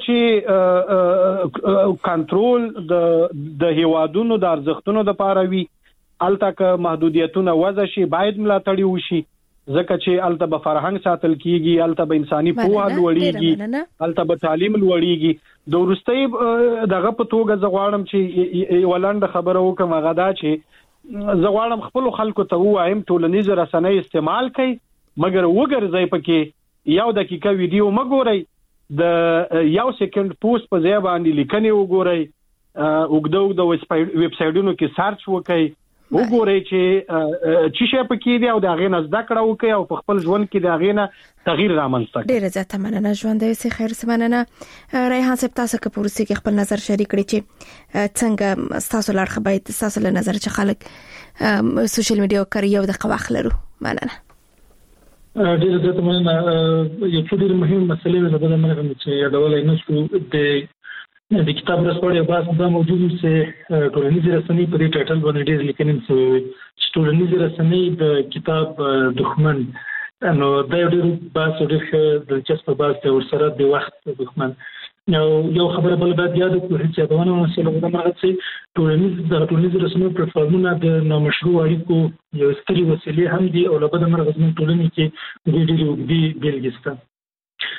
چې کنټرول د هیوادونو د ارزښتونو دپاره وي، هلته که محدودیتونه وضع شي باید ملاتړي وشي، ځکه چې هلته به فرهنګ ساتل کیږي، هلته به انساني پوهه لوړیږي، هلته به تعلیم لوړیږي. د وروستۍ دغه په توګه زه غواړم چې یوه لنډه خبره وکړم، هغه دا چې زه غواړم خپلو خلکو ته ووایم ټولنیزې رسنۍ استعمال کوئ، مګر وګرځئ پکې یو دقیقه ویډیو مه ګورئ، د یو سیکنډ پوسټ په ځای باندې لیکنې وګورئ، اوږده ویب سایټونو کې سرچ وکړئ، وګورئ چې شی پکې دی او د هغې نه زده کړه وکړئ او په خپل ژوند کې د هغې نه تغییر رامنځته کړئ. ډېره زیاته مننه ژوندی اوسئ، خیر اوسئ. مننه ریحان صاحب، تاسو که په وروستي کې خپل نظر شریک کړئ چې څنګه ستاسو له اړخه باید ستاسو له نظر چې خلک سوشل میډیا وکاروي او دغه وخت لرو. مننه. ډېره زیاته مننه. یو څو ډېرې مهمې مسلې وې زه به مننه چې یادولی نه شو. د کتاب ورځپاڼې یو بحث دا موجود و چې ټولنیزې رسنۍ په دې ټایټل باندې ډېرې لیکنې شوې وې چې ټولنیزې رسنۍ د کتاب دښمن. نو دا یو ډېر بحث او ډېر ښه دلچسپه بحث دی، ورسره د وخت دښمن. یو خبره بله باید یاد کړو، هېڅ یادونه ونه شوه د هماغه چې دغه ټولنیزو رسنیو پلیټفارمونه د نامشروع اړیکو یو سترې وسیلې هم دي او له بده مرغه زموږ ټولنې کې د دې ډېرې اوږدې بېلګې شته.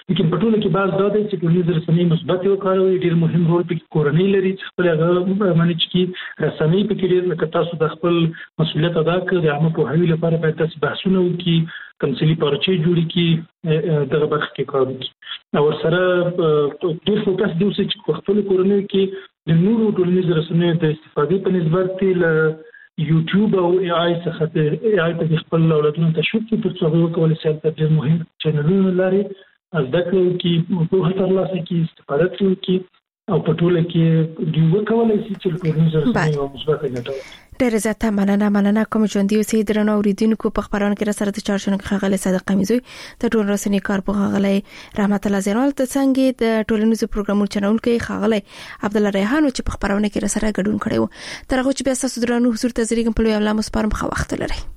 لیکن په ټوله کې بعض دا دی چې ټولنیز رسنۍ مثبت وکاروي ډېر مهم رول په کورنۍ لري چې خپل هغه منځ کې رسنۍ په کې لري لکه تاسو د خپل مسؤلیت ادا کړئ د عامه پوهاوي لپاره باید تاسو بحثونه وکړي تمثيلي پارچې جوړې کی دغه برخه کې کار وکړي او سره ډېر فوکس دی چې خپل کورنۍ کې د نورو ټولنیز رسنیو د استفادې په نسبت له یوټیوب او ای آی څخه ای آی ته خپل اولادونو ته شوق کې تر څو وکولای شي چې ډېر مهم چینلونه لري از دکلو کې په هر لاسه کې استفاده کوي او په ټوله کې دی وکولای شي چې ټولنیز رسنیو مثبت ګټه ډېر زیاته مننه کوم ژوند دی چې درنو اوریدونکو په خبرونه کې سره د چارشنو خغله صادق قمیزوي ته ټول رسنی کار په خغله رحمت الله زینال ته څنګه د ټولنیزو پروګرامونو چنول کې خغله عبد الله ریحان چې په خبرونه کې سره ګډون کړي وو ترغه چې بیا تاسو درنو حضور ته زریګم په لوی الله مسپارم خو وخت لري